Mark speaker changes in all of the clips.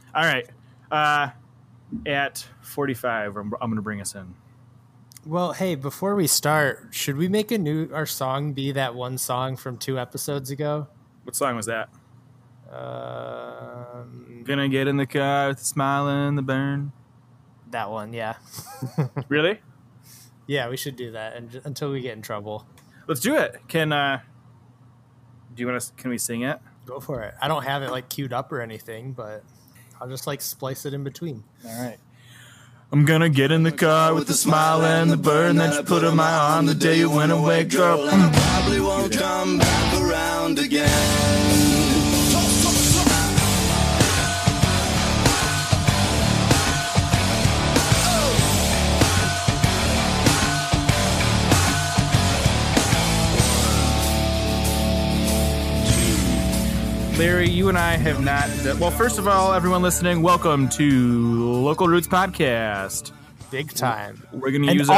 Speaker 1: All right. At 45, I'm going to bring us in.
Speaker 2: Well, hey, before we start, should we make our song be that one song from 2 episodes ago?
Speaker 1: What song was that? Gonna get in the car with a smile and the burn.
Speaker 2: That one, yeah.
Speaker 1: Really?
Speaker 2: Yeah, we should do that until we get in trouble.
Speaker 1: Let's do it. Can we sing it?
Speaker 2: Go for it. I don't have it queued up or anything, but I'll just splice it in between.
Speaker 1: All right. I'm gonna get in the car with the smile and the burn that you put on my arm the day you went away, girl.
Speaker 3: I probably won't come back around again.
Speaker 1: Larry, you and I have not... Well, first of all, everyone listening, welcome to Local Roots Podcast.
Speaker 2: Big time.
Speaker 1: We're going to use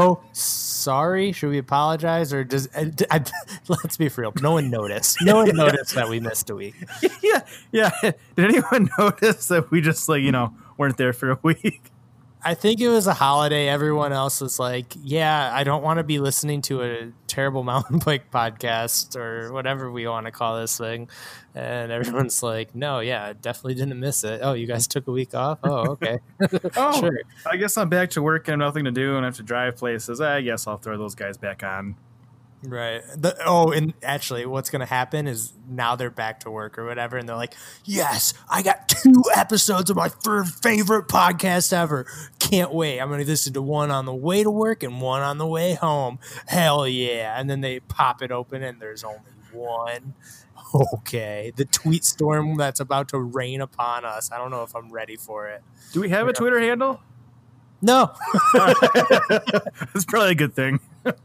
Speaker 2: sorry, should we apologize? Or let's be for real. No one noticed. No one noticed that we missed a week.
Speaker 1: Yeah. Did anyone notice that we just, weren't there for a week?
Speaker 2: I think it was a holiday. Everyone else was like, yeah, I don't want to be listening to a terrible mountain bike podcast or whatever we want to call this thing. And everyone's like, no, yeah, definitely didn't miss it. Oh, you guys took a week off? Oh, okay.
Speaker 1: Sure. I guess I'm back to work and nothing to do and I have to drive places. I guess I'll throw those guys back on.
Speaker 2: Right. And actually what's going to happen is now they're back to work or whatever. And they're like, yes, I got 2 episodes of my favorite podcast ever. Can't wait. I'm going to listen to one on the way to work and one on the way home. Hell yeah. And then they pop it open and there's only one. Okay. The tweet storm that's about to rain upon us. I don't know if I'm ready for it.
Speaker 1: Do we have a Twitter handle?
Speaker 2: No.
Speaker 1: That's probably a good thing.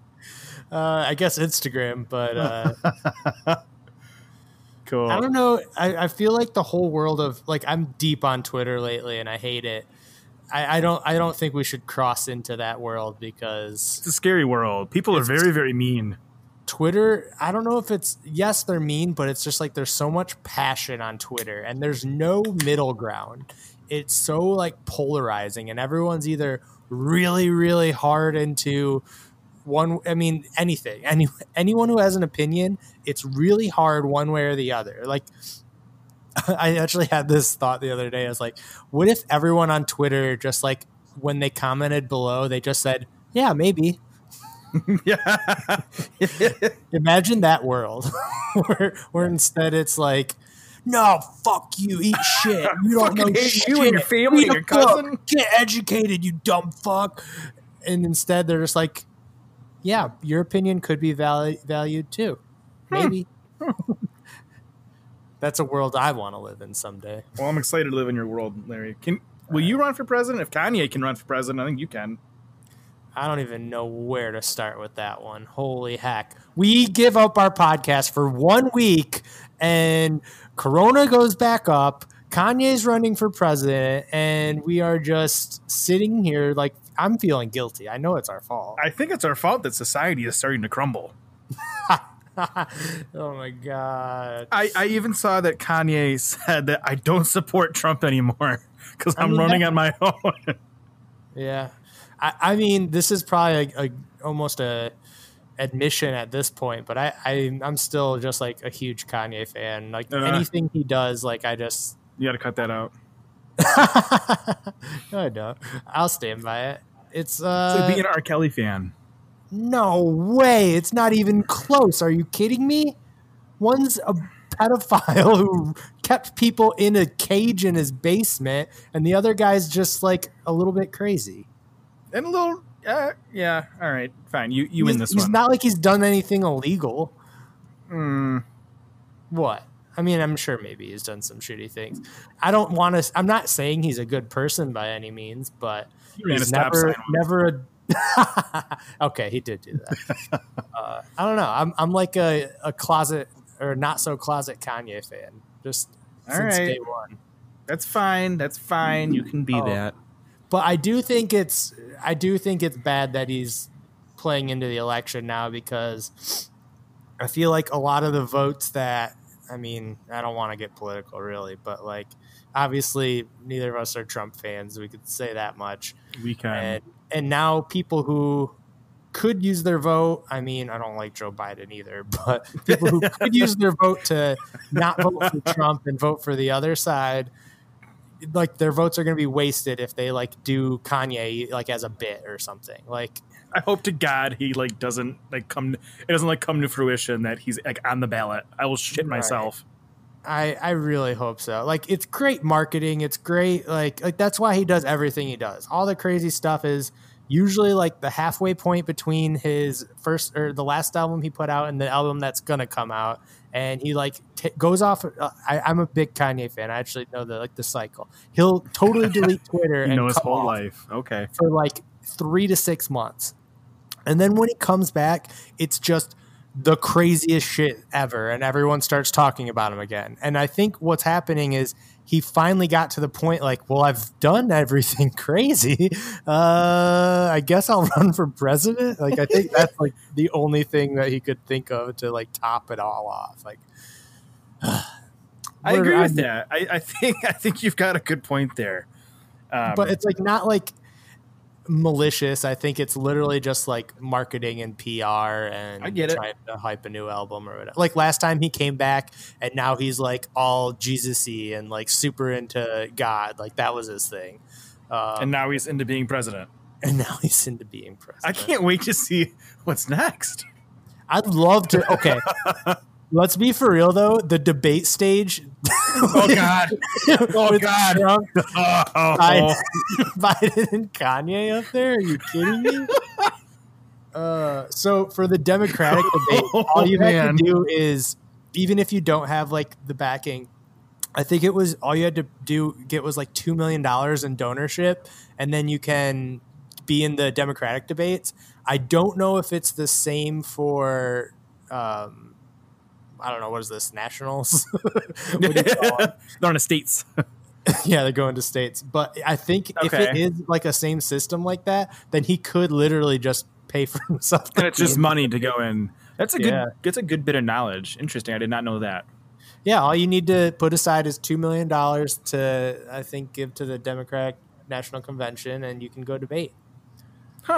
Speaker 2: I guess Instagram, but
Speaker 1: cool.
Speaker 2: I don't know. I feel like the whole world of I'm deep on Twitter lately, and I hate it. I don't think we should cross into that world because
Speaker 1: it's a scary world. People are very, very mean.
Speaker 2: Twitter, I don't know if yes, they're mean, but it's just there's so much passion on Twitter, and there's no middle ground. It's so polarizing, and everyone's either really, really hard into anything. Anyone who has an opinion, it's really hard one way or the other. I actually had this thought the other day. I was like, what if everyone on Twitter just when they commented below, they just said, yeah, maybe.
Speaker 1: Yeah.
Speaker 2: Imagine that world where instead it's no, fuck you, eat shit. You don't know shit.
Speaker 1: You and your family and your cousin.
Speaker 2: Get educated, you dumb fuck. And instead they're just yeah, your opinion could be valued too. Maybe. That's a world I want to live in someday.
Speaker 1: Well, I'm excited to live in your world, Larry. Will you run for president? If Kanye can run for president, I think you can.
Speaker 2: I don't even know where to start with that one. Holy heck. We give up our podcast for 1 week and Corona goes back up. Kanye's running for president and we are just sitting here I'm feeling guilty. I know it's our fault.
Speaker 1: I think it's our fault that society is starting to crumble.
Speaker 2: Oh my God.
Speaker 1: I even saw that Kanye said that I don't support Trump anymore because I'm running on my own.
Speaker 2: Yeah. I mean, this is probably almost a admission at this point, but I'm still just a huge Kanye fan. Anything he does, I just...
Speaker 1: You got to cut that out.
Speaker 2: No, I don't. I'll stand by it. It's
Speaker 1: being an R. Kelly fan.
Speaker 2: No way. It's not even close. Are you kidding me? One's a pedophile who kept people in a cage in his basement, and the other guy's just a little bit crazy.
Speaker 1: And a little, yeah. All right, fine. You win this one.
Speaker 2: He's not he's done anything illegal. What? I mean, I'm sure maybe he's done some shitty things. I'm not saying he's a good person by any means, but he's never okay, he did do that. I don't know. I'm like a closet or not so closet Kanye fan. Just since day one.
Speaker 1: That's fine. You can be that.
Speaker 2: But I do think it's bad that he's playing into the election now because I feel like a lot of the votes that, I mean, I don't want to get political really, but obviously neither of us are Trump fans. We could say that much.
Speaker 1: We can.
Speaker 2: And now people who could use their vote. I mean, I don't like Joe Biden either, but people who could use their vote to not vote for Trump and vote for the other side, like their votes are going to be wasted if they like do Kanye like as a bit or something. Like,
Speaker 1: I hope to God he like doesn't like come. It doesn't like come to fruition that he's like on the ballot. I will shit myself.
Speaker 2: I really hope so. Like, it's great marketing. It's great. Like that's why he does everything he does. All the crazy stuff is usually like the halfway point between his first or the last album he put out and the album that's gonna come out, and he like goes off. I'm a big Kanye fan. I actually know the cycle. He'll totally delete Twitter and
Speaker 1: his whole life. Okay,
Speaker 2: for like 3 to 6 months, and then when he comes back, it's just the craziest shit ever, and everyone starts talking about him again. And I think what's happening is he finally got to the point like, well, I've done everything crazy. I guess I'll run for president. Like, I think that's like the only thing that he could think of to like top it all off. Like,
Speaker 1: I agree with that. I think you've got a good point there.
Speaker 2: But it's like not like malicious. I think it's literally just like marketing and PR and
Speaker 1: I get it.
Speaker 2: Trying to hype a new album or whatever. Like last time he came back and now he's like all Jesus-y and like super into God. Like that was his thing.
Speaker 1: And now he's into being president.
Speaker 2: I
Speaker 1: can't wait to see what's next.
Speaker 2: I'd love to. Okay. Let's be for real though. The debate stage.
Speaker 1: Oh God! Oh God!
Speaker 2: Trump, Biden and Kanye up there. Are you kidding me? So for the Democratic debate, all you have to do is, even if you don't have like the backing, I think it was all you had to get was like $2 million in donorship, and then you can be in the Democratic debates. I don't know if it's the same for. I don't know, what is this, nationals?
Speaker 1: They're on the states.
Speaker 2: Yeah, they're going to states. But I think if it is like a same system like that, then he could literally just pay for himself.
Speaker 1: And it's just money to go in. That's a good bit of knowledge. Interesting. I did not know that.
Speaker 2: Yeah, all you need to put aside is $2 million to, I think, give to the Democratic National Convention, and you can go debate.
Speaker 1: Huh.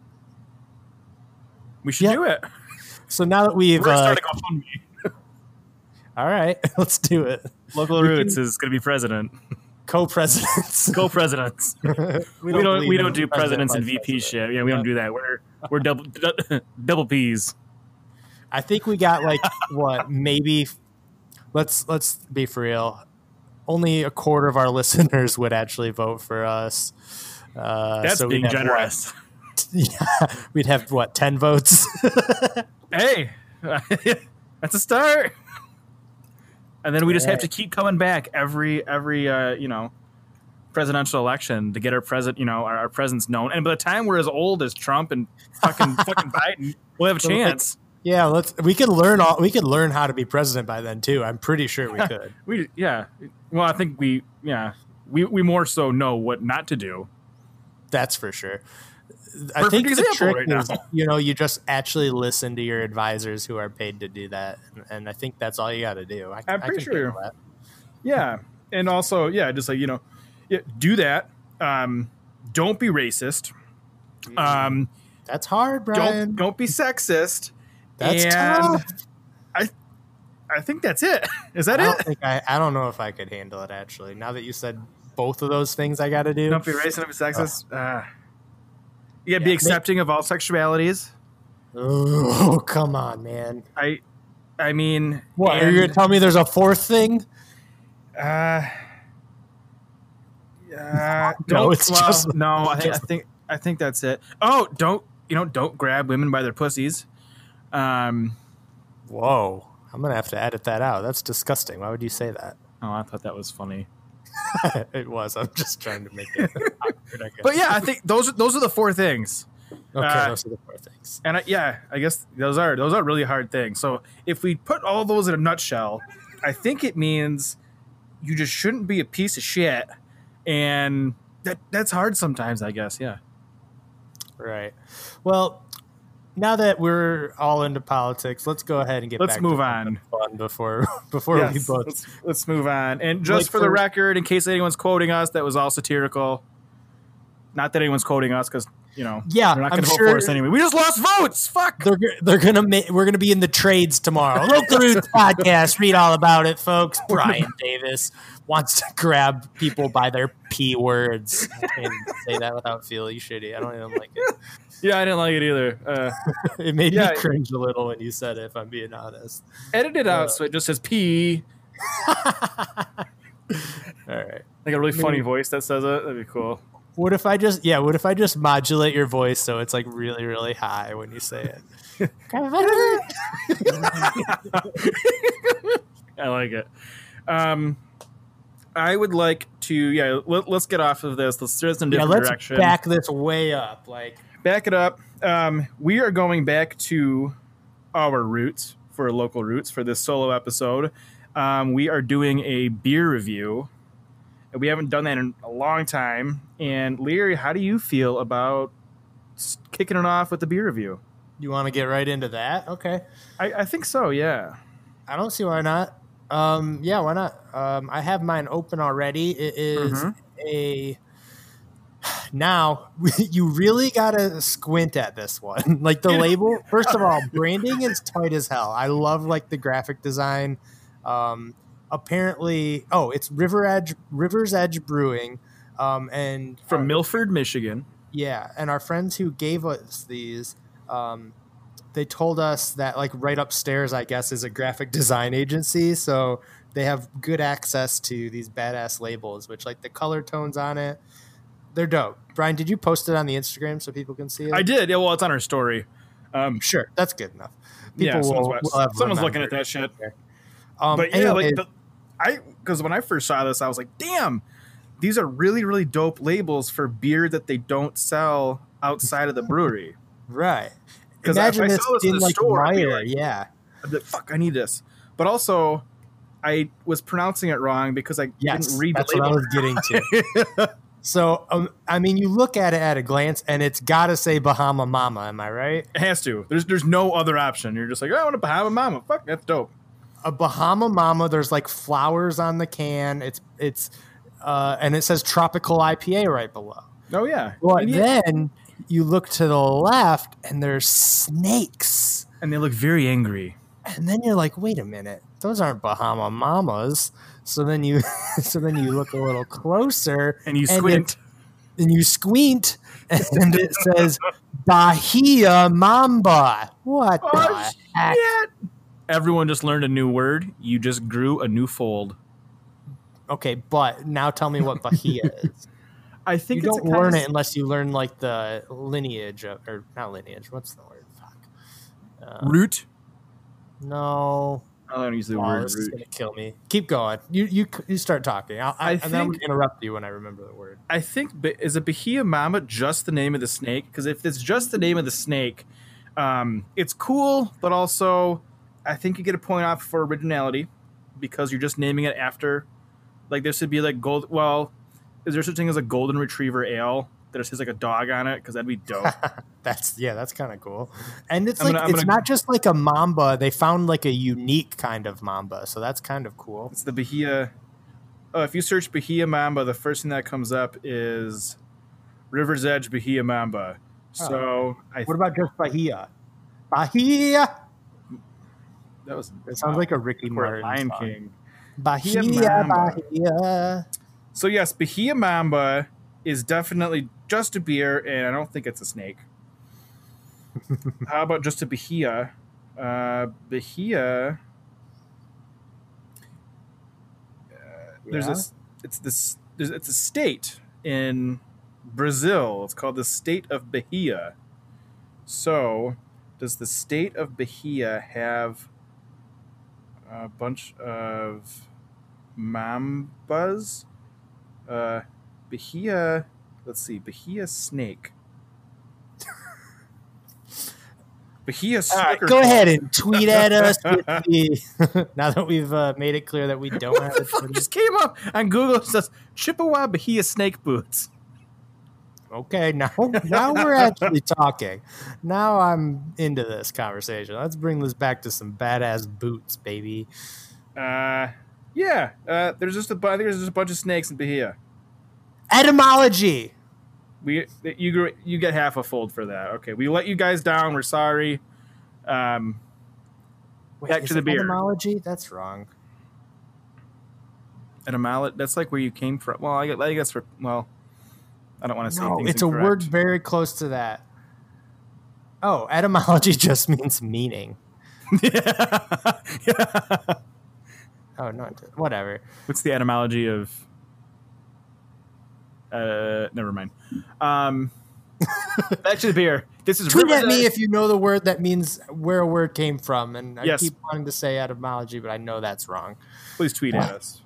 Speaker 1: We should do it.
Speaker 2: So now that we've
Speaker 1: starting off on me.
Speaker 2: All right, let's do it.
Speaker 1: Local Roots is going to be president.
Speaker 2: Co-presidents.
Speaker 1: we don't do presidents and VP shit. Yeah, we don't do that. We're double P's.
Speaker 2: I think we got like what, maybe let's be for real. Only a quarter of our listeners would actually vote for us.
Speaker 1: That's so being generous.
Speaker 2: We'd have what, 10 votes?
Speaker 1: Hey, that's a start. And then we just have to keep coming back every presidential election to get our our presence known. And by the time we're as old as Trump and fucking Biden, we'll have a chance.
Speaker 2: Yeah, we could learn how to be president by then too. I'm pretty sure we could.
Speaker 1: Well, I think we more so know what not to do.
Speaker 2: That's for sure. I think the trick is, you just actually listen to your advisors who are paid to do that, and I think that's all you got to do.
Speaker 1: I'm pretty sure. Yeah, and also, just like do that. Don't be racist.
Speaker 2: That's hard, Brian.
Speaker 1: Don't be sexist.
Speaker 2: That's tough.
Speaker 1: I think that's it. Is that it?
Speaker 2: I don't know if I could handle it. Actually, now that you said both of those things, I got to do.
Speaker 1: Don't be racist. Don't be sexist. Be accepting of all sexualities.
Speaker 2: Oh, come on, man.
Speaker 1: I mean,
Speaker 2: what, are you going to tell me there's a fourth thing?
Speaker 1: No,
Speaker 2: it's just
Speaker 1: no. I think that's it. Oh, don't grab women by their pussies.
Speaker 2: Whoa, I'm gonna have to edit that out. That's disgusting. Why would you say that?
Speaker 1: Oh, I thought that was funny.
Speaker 2: It was. I'm just trying to make it awkward, I guess.
Speaker 1: But yeah, I think those are the four things.
Speaker 2: Okay, those are the four things.
Speaker 1: And I guess those are really hard things. So if we put all those in a nutshell, I think it means you just shouldn't be a piece of shit, and that's hard sometimes, I guess. Yeah.
Speaker 2: Right. Well, now that we're all into politics, let's go ahead and
Speaker 1: Let's
Speaker 2: back
Speaker 1: move
Speaker 2: to
Speaker 1: on
Speaker 2: fun before
Speaker 1: Yes,
Speaker 2: we both.
Speaker 1: let's move on. And just
Speaker 2: Like
Speaker 1: for the
Speaker 2: for-
Speaker 1: record, in case anyone's quoting us, that was all satirical. Not that anyone's quoting us, because
Speaker 2: Yeah,
Speaker 1: they're not going
Speaker 2: I'm
Speaker 1: to vote
Speaker 2: sure
Speaker 1: for us anyway. We just lost votes. Fuck.
Speaker 2: they're gonna we're gonna be in the trades tomorrow. Local Roots podcast. Read all about it, folks. Brian Davis wants to grab people by their P words. I can't even say that without feeling shitty. I don't even like it.
Speaker 1: Yeah, I didn't like it either.
Speaker 2: It made
Speaker 1: Yeah.
Speaker 2: me cringe a little when you said it, if I'm being honest.
Speaker 1: Edit it out so it just says P.
Speaker 2: All right.
Speaker 1: Like a really funny voice that says it. That'd be cool.
Speaker 2: What if I just modulate your voice so it's like really, really high when you say it?
Speaker 1: I like it. I would like to, let's get off of this. Let's steer us in a different
Speaker 2: Let's
Speaker 1: direction.
Speaker 2: back this way up. Like,
Speaker 1: Back it up. We are going back to our roots for local roots for this solo episode. We are doing a beer review. And we haven't done that in a long time. And Leary, how do you feel about kicking it off with the beer review?
Speaker 2: you want to get right into that? Okay.
Speaker 1: I think so, yeah.
Speaker 2: I don't see why not. Yeah, why not? I have mine open already. It is a. Now you really gotta squint at this one. Like the label. First of all, branding is tight as hell. I love like the graphic design. Apparently, it's River's Edge Brewing, and
Speaker 1: From Milford, Michigan.
Speaker 2: yeah, and our friends who gave us these, they told us that like right upstairs, I guess, is a graphic design agency, so they have good access to these badass labels, which like the color tones on it, they're dope. Brian, did you post it on the Instagram so people can see it?
Speaker 1: I did. Yeah, well, it's on our story.
Speaker 2: Sure, that's good enough.
Speaker 1: Yeah,
Speaker 2: will have
Speaker 1: someone's looking at
Speaker 2: remembered.
Speaker 1: that shit.
Speaker 2: But
Speaker 1: Yeah,
Speaker 2: anyway,
Speaker 1: because when I first saw this, I was like, damn, these are really, really dope labels for beer that they don't sell outside of the brewery.
Speaker 2: right.
Speaker 1: 'Cause
Speaker 2: Imagine
Speaker 1: if I
Speaker 2: this
Speaker 1: saw this in
Speaker 2: in
Speaker 1: the
Speaker 2: like
Speaker 1: store, I'd be
Speaker 2: Meyer,
Speaker 1: like-
Speaker 2: yeah.
Speaker 1: I'd be like, fuck, I need this. But also, I was pronouncing it wrong because I
Speaker 2: Yes,
Speaker 1: didn't read
Speaker 2: that's
Speaker 1: the
Speaker 2: what I
Speaker 1: label.
Speaker 2: was getting to. So, I mean, you look at it at a glance, and it's got to say Bahama Mama. Am I right?
Speaker 1: It has to. There's no other option. You're just like, oh, I want a Bahama Mama. Fuck, that's dope.
Speaker 2: A Bahama Mama. There's like flowers on the can. It's and it says tropical IPA right below.
Speaker 1: Oh, yeah.
Speaker 2: But
Speaker 1: and,
Speaker 2: then you look to the left, and there's snakes.
Speaker 1: and they look very angry.
Speaker 2: And then you're like, wait a minute, those aren't Bahama Mamas. So then you look a little closer,
Speaker 1: And you squint.
Speaker 2: and you squint, and it says Bahia Mamba. What the
Speaker 1: Oh,
Speaker 2: heck?
Speaker 1: shit. Everyone just learned a new word. You just grew a new fold.
Speaker 2: Okay, but now tell me what Bahia is.
Speaker 1: I think
Speaker 2: You
Speaker 1: it's
Speaker 2: don't learn it unless you learn like the lineage of, or not lineage. What's the word? Fuck.
Speaker 1: root.
Speaker 2: No.
Speaker 1: I don't use the
Speaker 2: Oh,
Speaker 1: word
Speaker 2: this is
Speaker 1: root.
Speaker 2: gonna kill me. Keep going. You start talking. And then I'm
Speaker 1: think-
Speaker 2: gonna interrupt you when I remember the word.
Speaker 1: I think, is a Bahia Mama just the name of the snake? Because if it's just the name of the snake, it's cool, but also I think you get a point off for originality because you're just naming it after. Like there should be like gold. Well, is there such thing as a golden retriever ale that says like a dog on it? Because that'd be dope.
Speaker 2: That's kind of cool. And it's
Speaker 1: I'm
Speaker 2: like
Speaker 1: gonna-
Speaker 2: it's not just like a mamba. They found like a unique kind of mamba, so that's kind of cool.
Speaker 1: It's the Bahia. Oh, if you search Bahia Mamba, the first thing that comes up is River's Edge Bahia Mamba. So
Speaker 2: What about just Bahia? Bahia.
Speaker 1: that was
Speaker 2: It sounds like a Ricky
Speaker 1: or
Speaker 2: Martin
Speaker 1: Lion
Speaker 2: song.
Speaker 1: King.
Speaker 2: Bahia,
Speaker 1: Mamba.
Speaker 2: Bahia.
Speaker 1: So yes, Bahia Mamba is definitely just a beer, and I don't think it's a snake. How about just a Bahia? Bahia. There's
Speaker 2: Yeah?
Speaker 1: it's a state in Brazil. It's called the state of Bahia. So, does the state of Bahia have a bunch of mambas? Bahia, let's see, Bahia snake. Bahia
Speaker 2: All right,
Speaker 1: snooker.
Speaker 2: go ahead and tweet at us with the, now that we've made it clear that we don't have
Speaker 1: What the fuck just came up on Google? It says Chippewa Bahia snake boots.
Speaker 2: Okay, now we're actually talking. Now I'm into this conversation. Let's bring this back to some badass boots, baby.
Speaker 1: Yeah. There's just I think there's just a bunch of snakes in Bahia.
Speaker 2: Etymology.
Speaker 1: You get half a fold for that. Okay, we let you guys down. We're sorry.
Speaker 2: Wait,
Speaker 1: Back
Speaker 2: is
Speaker 1: to the
Speaker 2: it
Speaker 1: beer.
Speaker 2: etymology? That's wrong.
Speaker 1: Etymology. That's like where you came from. Well, I guess I don't want to say
Speaker 2: No,
Speaker 1: things
Speaker 2: it's
Speaker 1: incorrect.
Speaker 2: a word very close to that. Oh, etymology just means meaning.
Speaker 1: Yeah.
Speaker 2: Oh, no, whatever.
Speaker 1: What's the etymology of? Never mind. Back to the beer. This is
Speaker 2: Tweet
Speaker 1: River's
Speaker 2: at me
Speaker 1: Edge.
Speaker 2: if you know the word that means where a word came from. And I
Speaker 1: Yes.
Speaker 2: keep wanting to say etymology, but I know that's wrong.
Speaker 1: Please tweet at us.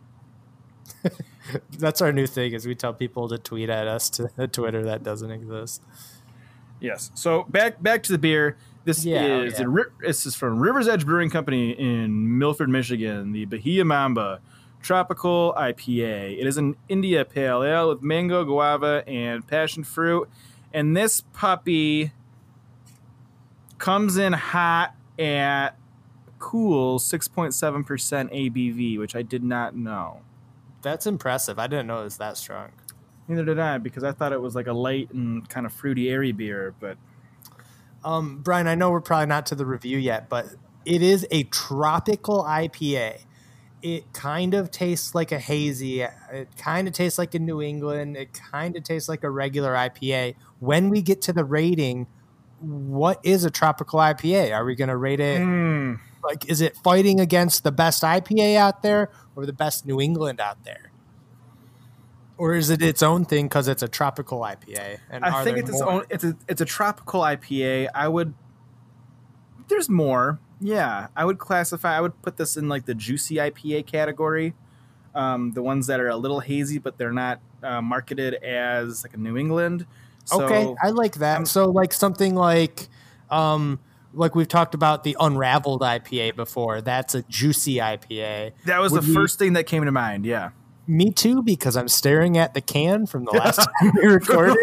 Speaker 2: That's our new thing is we tell people to tweet at us to a Twitter that doesn't exist.
Speaker 1: Yes. So back to the beer. This is from River's Edge Brewing Company in Milford, Michigan. The Bahia Mamba Tropical IPA. It is an India Pale Ale with mango, guava, and passion fruit. And this puppy comes in hot at cool 6.7% ABV, which I did not know.
Speaker 2: That's impressive. I didn't know it was that strong.
Speaker 1: Neither did I, because I thought it was like a light and kind of fruity, airy beer. But
Speaker 2: Brian, I know we're probably not to the review yet, but it is a tropical IPA. It kind of tastes like a hazy. It kind of tastes like a New England. It kind of tastes like a regular IPA. When we get to the rating, what is a tropical IPA? Are we going to rate it? Like, is it fighting against the best IPA out there or the best New England out there? Or is it its own thing because it's a tropical IPA? And
Speaker 1: I think it's its own. It's a tropical IPA. There's more. Yeah, I would put this in like the juicy IPA category. The ones that are a little hazy, but they're not marketed as like a New England. So,
Speaker 2: okay, I like that. So like something like we've talked about the Unraveled IPA before. That's a juicy IPA.
Speaker 1: That was the first thing that came to mind. Yeah.
Speaker 2: Me too, because I'm staring at the can from the last time we recorded.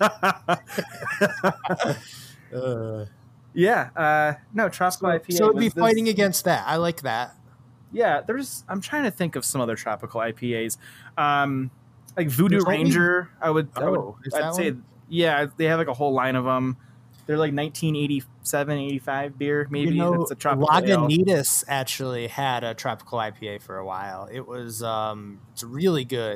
Speaker 1: No, tropical IPA.
Speaker 2: So it'd be fighting against that. I like that.
Speaker 1: Yeah, I'm trying to think of some other tropical IPAs. Like Voodoo Ranger, I'd say, yeah, they have like a whole line of them. They're like 1987, 85 beer, maybe. It's a tropical
Speaker 2: Lagunitas actually had a tropical IPA for a while. It was it's really good.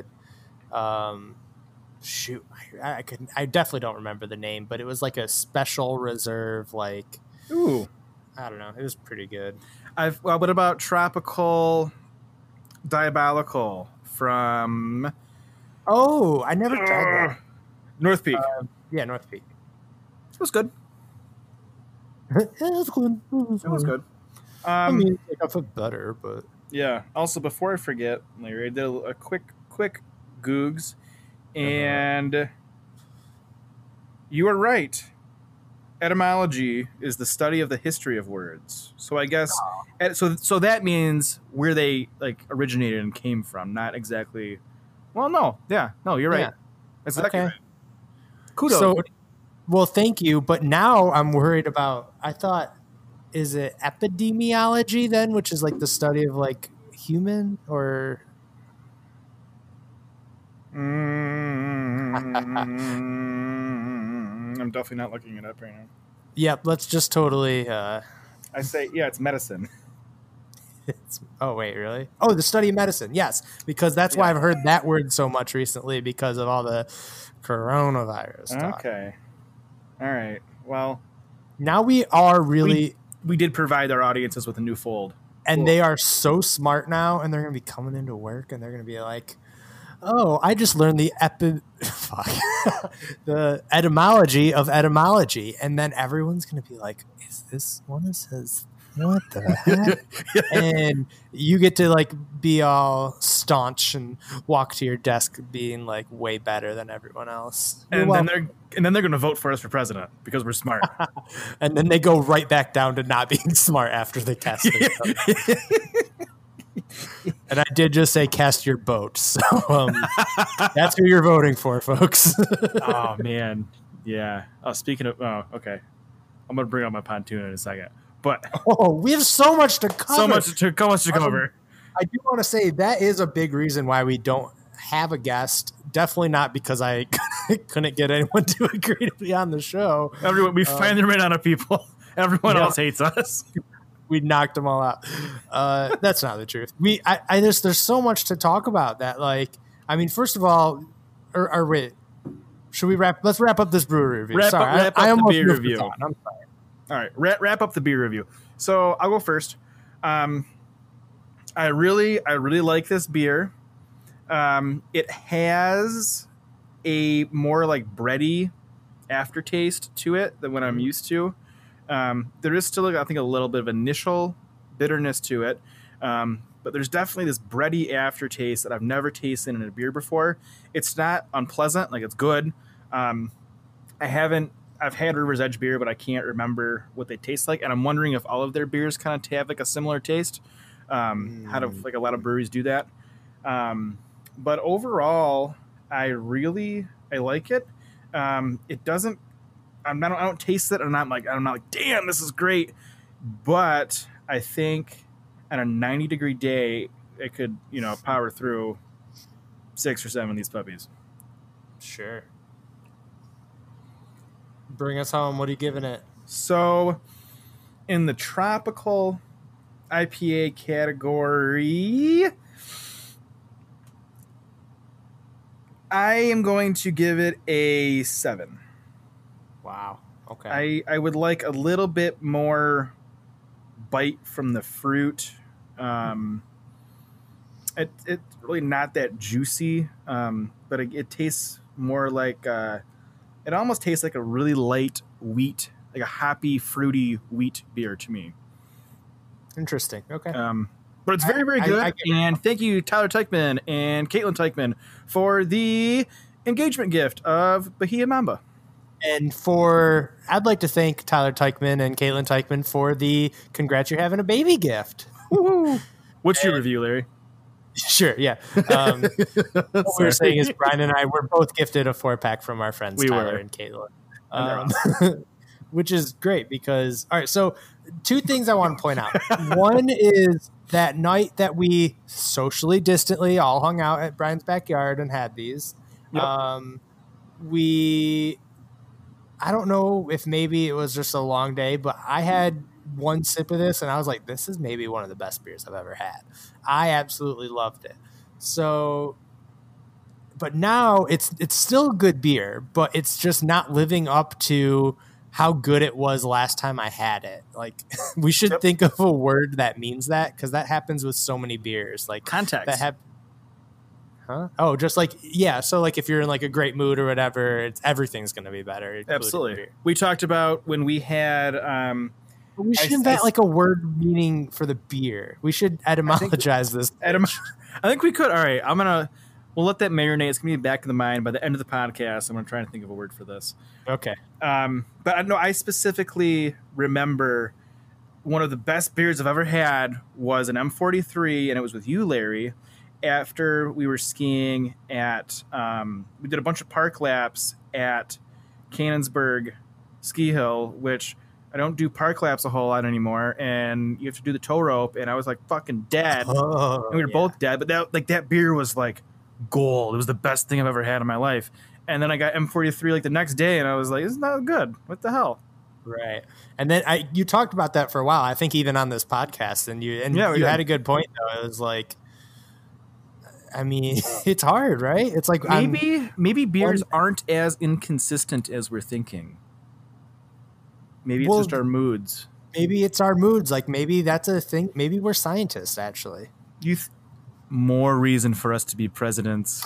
Speaker 2: Shoot, I definitely don't remember the name, but it was like a special reserve, like,
Speaker 1: ooh,
Speaker 2: I don't know, it was pretty good.
Speaker 1: What about Tropical Diabolical from?
Speaker 2: Oh, I never tried that.
Speaker 1: North Peak.
Speaker 2: Yeah, North Peak.
Speaker 1: It was good.
Speaker 2: It was good.
Speaker 1: It was good.
Speaker 2: I mean, I feel better, but
Speaker 1: yeah. Also, before I forget, Larry, I did a quick googs, and you are right. Etymology is the study of the history of words. So I guess so that means where they like originated and came from, not exactly. Well, no, you're right.
Speaker 2: Yeah.
Speaker 1: That's exactly
Speaker 2: Okay.
Speaker 1: right. Kudos.
Speaker 2: So, well, thank you. But now I'm worried about. I thought, is it epidemiology then, which is like the study of like human or?
Speaker 1: I'm definitely not looking it up right now.
Speaker 2: Yep. Let's just totally.
Speaker 1: I say, yeah, it's medicine.
Speaker 2: Oh, wait, really? Oh, the study of medicine. Yes, because that's why I've heard that word so much recently because of all the coronavirus talk.
Speaker 1: Okay. All right. Well,
Speaker 2: now we are really.
Speaker 1: We did provide our audiences with a new fold.
Speaker 2: And they are so smart now, and they're going to be coming into work, and they're going to be like, oh, I just learned the the etymology of etymology. And then everyone's going to be like, is this one that says, what the heck? And you get to like be all staunch and walk to your desk being like way better than everyone else.
Speaker 1: And then they're going to vote for us for president because we're smart.
Speaker 2: And then they go right back down to not being smart after the test. And I did just say cast your vote. So that's who you're voting for, folks.
Speaker 1: Oh, man. Yeah. Oh, speaking of... Oh, okay. I'm going to bring up my pontoon in a second. But
Speaker 2: we have so much to cover.
Speaker 1: so much to cover.
Speaker 2: I do want to say that is a big reason why we don't have a guest. Definitely not because I couldn't get anyone to agree to be on the show.
Speaker 1: We finally ran out of people. Everyone else hates us.
Speaker 2: We knocked them all out. That's not the truth. There's so much to talk about that. Like, I mean, first of all, or wait, should we let's wrap up this brewery review.
Speaker 1: Wrap up the beer review.
Speaker 2: I'm sorry.
Speaker 1: All right, wrap up the beer review. So I'll go first. I really like this beer. It has a more like bready aftertaste to it than what I'm used to. There is still, I think, a little bit of initial bitterness to it, but there's definitely this bready aftertaste that I've never tasted in a beer before. It's not unpleasant, like it's good. I've had River's Edge beer, but I can't remember what they taste like, and I'm wondering if all of their beers kind of have like a similar taste. How do like a lot of breweries do that? But overall, I like it. It doesn't. I don't taste it, and I'm not like, damn, this is great. But I think on a 90-degree day, it could, power through 6 or 7 of these puppies.
Speaker 2: Sure. Bring us home. What are you giving it?
Speaker 1: So, in the tropical IPA category, I am going to give it a 7.
Speaker 2: Wow. Okay.
Speaker 1: I would like a little bit more bite from the fruit. It's really not that juicy, but it tastes more like it almost tastes like a really light wheat, like a hoppy, fruity wheat beer to me.
Speaker 2: Interesting. Okay.
Speaker 1: But it's very, very good. And thank you, Tyler Teichman and Caitlin Teichman, for the engagement gift of Bahia Mamba.
Speaker 2: And I'd like to thank Tyler Teichman and Caitlin Teichman for the congrats you're having a baby gift.
Speaker 1: What's your review, Larry?
Speaker 2: Sure, yeah. What we were saying is Brian and I were both gifted a 4-pack from our friends Tyler and Caitlin. Which is great because, all right, so 2 things I want to point out. One is that night that we socially distantly all hung out at Brian's backyard and had these,
Speaker 1: yep.
Speaker 2: I don't know if maybe it was just a long day, but I had one sip of this and I was like, this is maybe one of the best beers I've ever had. I absolutely loved it. So, but now it's still good beer, but it's just not living up to how good it was last time I had it. Like, we should think of a word that means that, because that happens with so many beers. Like
Speaker 1: context.
Speaker 2: Huh? Oh, just like, yeah. So like if you're in like a great mood or whatever, everything's going to be better.
Speaker 1: Absolutely. We talked about when we had,
Speaker 2: we should invent like a word meaning for the beer. We should etymologize this.
Speaker 1: I think we could. All right. We'll let that marinate. It's going to be back in the mind by the end of the podcast. I'm going to try and think of a word for this.
Speaker 2: Okay.
Speaker 1: But I know I specifically remember one of the best beers I've ever had was an M43, and it was with you, Larry, after we were skiing at, we did a bunch of park laps at Cannonsburg Ski Hill, which I don't do park laps a whole lot anymore, and you have to do the tow rope, and I was like fucking dead. And we were both dead, but that beer was like gold. It was the best thing I've ever had in my life. And then I got M43 like the next day, and I was like, "It's not good. What the hell?"
Speaker 2: Right. And then you talked about that for a while. I think even on this podcast, and you had a good point though. It was like, I mean, it's hard, right? It's like
Speaker 1: maybe beers aren't as inconsistent as we're thinking. Maybe it's just our moods.
Speaker 2: Maybe it's our moods. Like maybe that's a thing. Maybe we're scientists, actually.
Speaker 1: More reason for us to be presidents.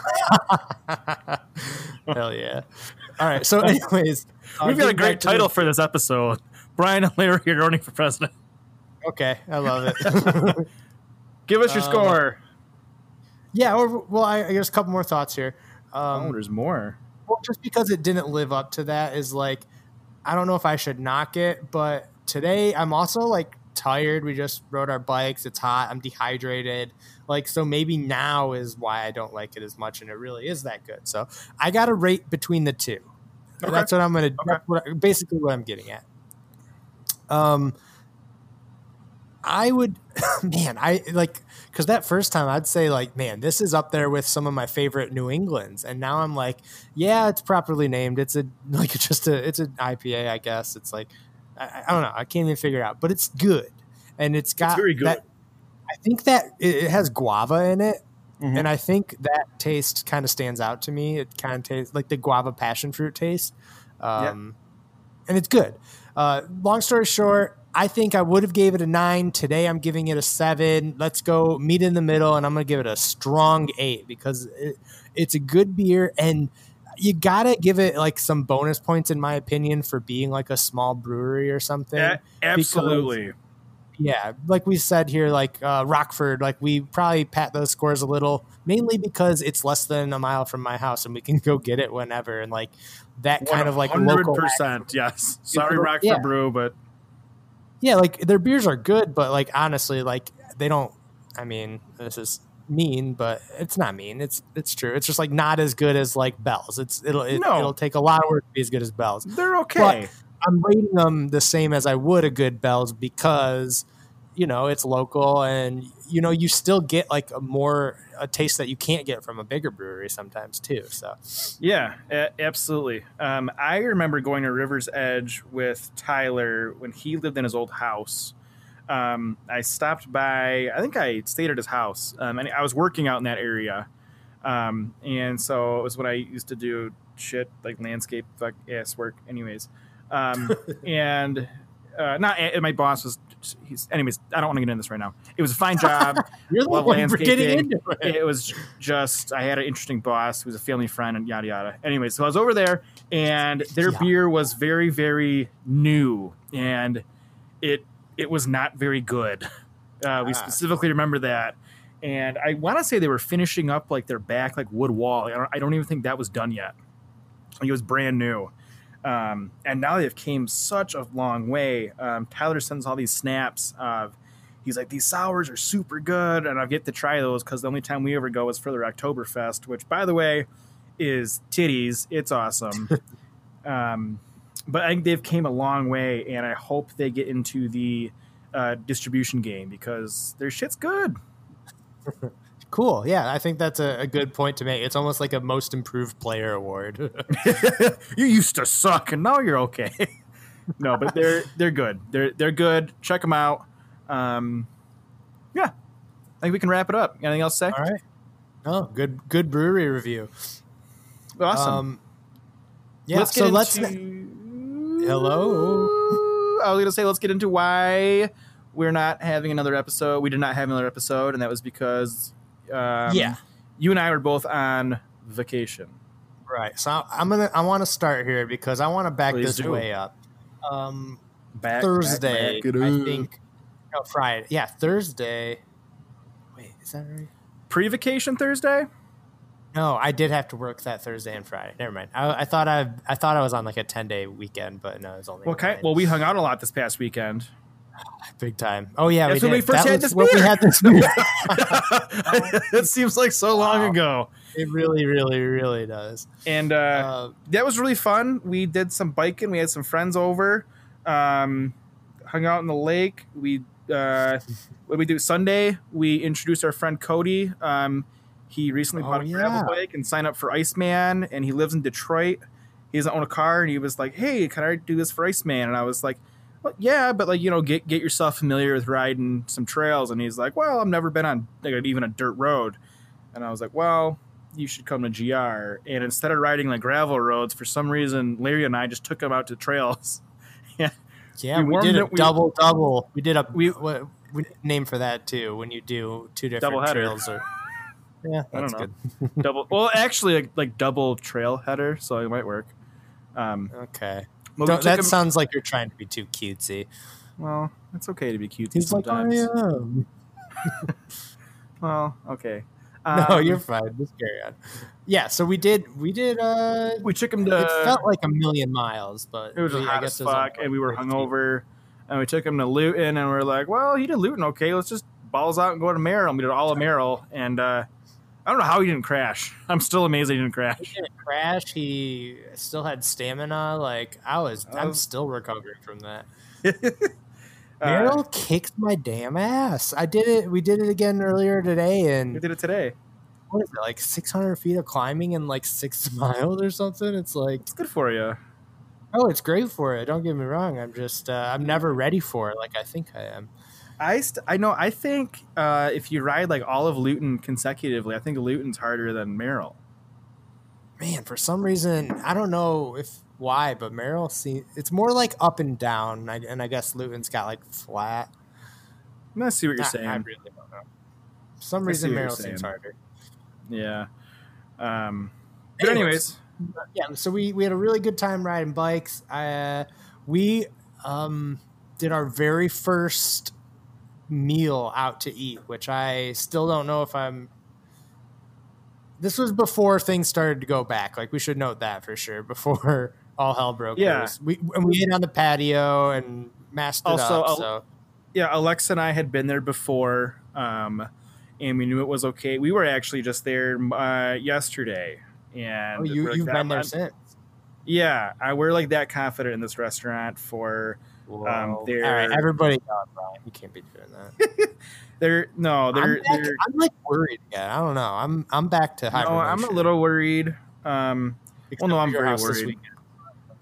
Speaker 2: Hell yeah. All right. So anyways.
Speaker 1: We've got a great title for this episode. Brian and Larry are running for president.
Speaker 2: Okay. I love it.
Speaker 1: Give us your score.
Speaker 2: Yeah. I guess a couple more thoughts here.
Speaker 1: There's more.
Speaker 2: Well, just because it didn't live up to that is like, I don't know if I should knock it, but today I'm also like tired. We just rode our bikes. It's hot. I'm dehydrated. Like, so maybe now is why I don't like it as much, and it really is that good. So I got to rate between the two.
Speaker 1: Okay.
Speaker 2: That's what I'm going to, basically what I'm getting at. I would, man, because that first time I'd say like, man, this is up there with some of my favorite New Englands. And now I'm like, yeah, it's properly named. It's it's an IPA, I guess. It's like, I don't know. I can't even figure it out, but it's good. And it's
Speaker 1: very good.
Speaker 2: I think that it has guava in it. Mm-hmm. And I think that taste kind of stands out to me. It kind of tastes like the guava passion fruit taste. And it's good. Long story short, I think I would have gave it a 9. Today I'm giving it a 7. Let's go meet in the middle, and I'm going to give it a strong 8 because it's a good beer, and you got to give it like some bonus points, in my opinion, for being like a small brewery or something.
Speaker 1: Absolutely.
Speaker 2: Because, yeah, like we said here, like Rockford, like we probably pat those scores a little, mainly because it's less than a mile from my house, and we can go get it whenever, and like that kind of like
Speaker 1: 100%, yes. Sorry, Rockford Brew, but
Speaker 2: yeah, like their beers are good, but like honestly, like they don't. I mean, this is mean, but it's not mean. It's true. It's just like not as good as like Bell's. It'll take a lot of work to be as good as Bell's.
Speaker 1: They're okay.
Speaker 2: But I'm rating them the same as I would a good Bell's because, you know, it's local, and you know you still get like a taste that you can't get from a bigger brewery sometimes too. So
Speaker 1: yeah, absolutely. I remember going to River's Edge with Tyler when he lived in his old house. I stopped by. I think I stayed at his house, and I was working out in that area, and so it was when I used to do shit like landscape ass work. Anyways, and my boss was. Anyways, I don't want to get into this right now. It was a fine job.
Speaker 2: You're the one for getting into it.
Speaker 1: It was just I had an interesting boss who was a family friend and yada yada. Anyways, so I was over there, and their beer was very, very new, and it was not very good. We specifically remember that, and I want to say they were finishing up like their back like wood wall. I don't even think that was done yet. It was brand new. And now they've came such a long way. Tyler sends all these snaps of, he's like, these sours are super good, and I get to try those because the only time we ever go is for their Oktoberfest, which, by the way, is titties. It's awesome. But I think they've came a long way, and I hope they get into the distribution game because their shit's good.
Speaker 2: Cool. Yeah, I think that's a good point to make. It's almost like a most improved player award.
Speaker 1: You used to suck, and now you're okay. No, but they're good. They're good. Check them out. Yeah, I think we can wrap it up. Anything else to say?
Speaker 2: All right. Oh, good brewery review.
Speaker 1: Awesome.
Speaker 2: Yeah.
Speaker 1: Let's
Speaker 2: Hello.
Speaker 1: I was gonna say let's get into why we're not having another episode. We did not have another episode, and that was because. You and I were both on vacation.
Speaker 2: Right. So I want to start here because I want to back this way up. Thursday, I think. No, Friday. Yeah, Thursday. Wait, is that right?
Speaker 1: Pre-vacation Thursday?
Speaker 2: No, I did have to work that Thursday and Friday. Never mind. I thought I was on like a 10-day weekend, but no, it was only.
Speaker 1: Well, we hung out a lot this past weekend.
Speaker 2: Big time. Oh yeah,
Speaker 1: that's
Speaker 2: we
Speaker 1: when
Speaker 2: did.
Speaker 1: we first had this beer.
Speaker 2: We had this beer.
Speaker 1: It seems like so long ago.
Speaker 2: It really, really, really does.
Speaker 1: And that was really fun. We did some biking. We had some friends over. Hung out in the lake. What did we do Sunday? We introduced our friend Cody. He recently bought a gravel bike and signed up for Iceman, and he lives in Detroit. He doesn't own a car, and he was like, "Hey, can I do this for Iceman?" And I was like, well, yeah, but like, you know, get yourself familiar with riding some trails. And he's like, well, I've never been on like even a dirt road. And I was like, well, you should come to GR. And instead of riding like gravel roads, for some reason, Larry and I just took him out to trails.
Speaker 2: Yeah, we did a double. We did a name for that too. When you do two different trails, yeah, that's good.
Speaker 1: Double. Well, actually, like double trail header, so it might work.
Speaker 2: Okay. That sounds like you're trying to be too cutesy.
Speaker 1: Well, it's okay to be cutesy
Speaker 2: He's
Speaker 1: sometimes.
Speaker 2: Like, I am.
Speaker 1: Well, okay.
Speaker 2: No, you're fine. Just carry on. Yeah, so we did. We took
Speaker 1: him to.
Speaker 2: It felt like a million miles, but
Speaker 1: it was hot as fuck, and we were hungover. And we took him to Luton, and we're like, well, he did Luton okay. Let's just balls out and go to Merrill. And we did all of Merrill, and I don't know how he didn't crash. I'm still amazed he didn't crash.
Speaker 2: He didn't crash. He still had stamina. Like I'm still recovering from that. Merrill kicked my damn ass. I did it. We did it again earlier today, and
Speaker 1: We did it today.
Speaker 2: what is it, like 600 feet of climbing in like 6 miles or something? It's like,
Speaker 1: It's good for you.
Speaker 2: oh, it's great for it. Don't get me wrong. I'm just, I'm never ready for it like I think I am.
Speaker 1: I know. I think if you ride like all of Luton consecutively, I think Luton's harder than Merrill.
Speaker 2: Man, for some reason, I don't know why, but Merrill it's more like up and down, and I guess Luton's got like flat.
Speaker 1: I see what you're saying.
Speaker 2: I really don't know. For some
Speaker 1: I see
Speaker 2: reason,
Speaker 1: what you're
Speaker 2: Merrill
Speaker 1: saying.
Speaker 2: seems harder.
Speaker 1: Yeah. But anyways,
Speaker 2: Yeah, so we had a really good time riding bikes. We did our very first meal out to eat, which I still don't know if I'm. This was before things started to go back. Like, we should note that for sure, before all hell broke
Speaker 1: Yeah.
Speaker 2: loose. We ate on the patio and masked it
Speaker 1: Also,
Speaker 2: up. So
Speaker 1: yeah, Alexa and I had been there before, and we knew it was okay. We were actually just there yesterday, and we're like
Speaker 2: you've
Speaker 1: that
Speaker 2: been there
Speaker 1: mon-
Speaker 2: since.
Speaker 1: Yeah, we're like that confident in this restaurant for
Speaker 2: Whoa.
Speaker 1: they're-
Speaker 2: All right, everybody, God, Brian, you can't be doing that.
Speaker 1: they're
Speaker 2: I'm like worried again. I don't know. I'm back to
Speaker 1: no,
Speaker 2: hibernation.
Speaker 1: I'm a little worried.
Speaker 2: Except
Speaker 1: no, I'm
Speaker 2: for your
Speaker 1: very
Speaker 2: house this
Speaker 1: worried.
Speaker 2: weekend. I'm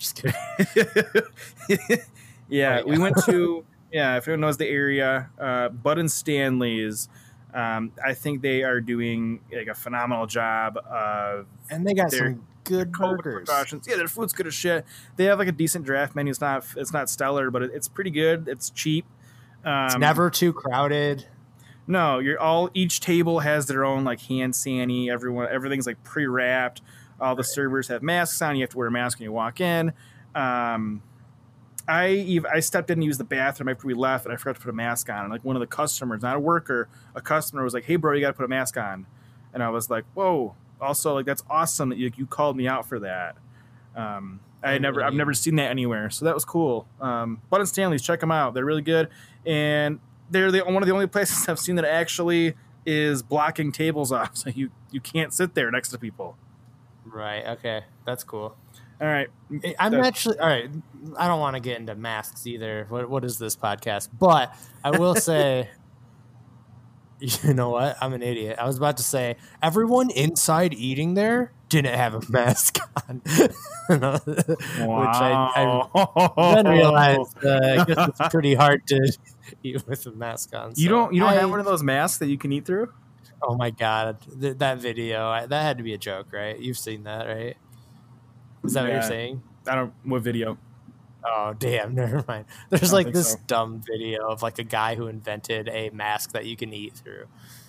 Speaker 2: just kidding.
Speaker 1: Yeah,
Speaker 2: Oh,
Speaker 1: we
Speaker 2: yeah.
Speaker 1: went to if anyone knows the area, Bud and Stanley's. I think they are doing like a phenomenal job of
Speaker 2: And they got
Speaker 1: They're
Speaker 2: some good
Speaker 1: COVID
Speaker 2: burgers.
Speaker 1: precautions. Yeah, their food's good as shit. They have like a decent draft menu. It's not stellar, but it's pretty good. It's cheap.
Speaker 2: It's never too crowded.
Speaker 1: No, each table has their own like hand sanny. Everything's like pre-wrapped. All the servers have masks on. You have to wear a mask when you walk in. I stepped in to use the bathroom after we left, and I forgot to put a mask on. And like one of the customers, not a worker, a customer was like, "Hey, bro, you got to put a mask on." And I was like, "Whoa!" Also, like that's awesome that you called me out for that. I've never seen that anywhere, so that was cool. Bud and Stanley's, check them out. They're really good, and they're one of the only places I've seen that actually is blocking tables off, so you can't sit there next to people.
Speaker 2: Right. Okay. That's cool.
Speaker 1: All right,
Speaker 2: I'm actually all right. I don't want to get into masks either. What is this podcast? But I will say, you know what? I'm an idiot. I was about to say everyone inside eating there didn't have a mask on, which I then realized I guess it's pretty hard to eat with a mask on.
Speaker 1: You
Speaker 2: So
Speaker 1: don't have one of those masks that you can eat through?
Speaker 2: Oh my god, that video that had to be a joke, right? You've seen that, right? Is that what you're
Speaker 1: Yeah.
Speaker 2: saying?
Speaker 1: I don't. What video?
Speaker 2: Oh damn, never mind. There's
Speaker 1: don't
Speaker 2: like
Speaker 1: think
Speaker 2: this
Speaker 1: so.
Speaker 2: dumb video of like a guy who invented a mask that you can eat through.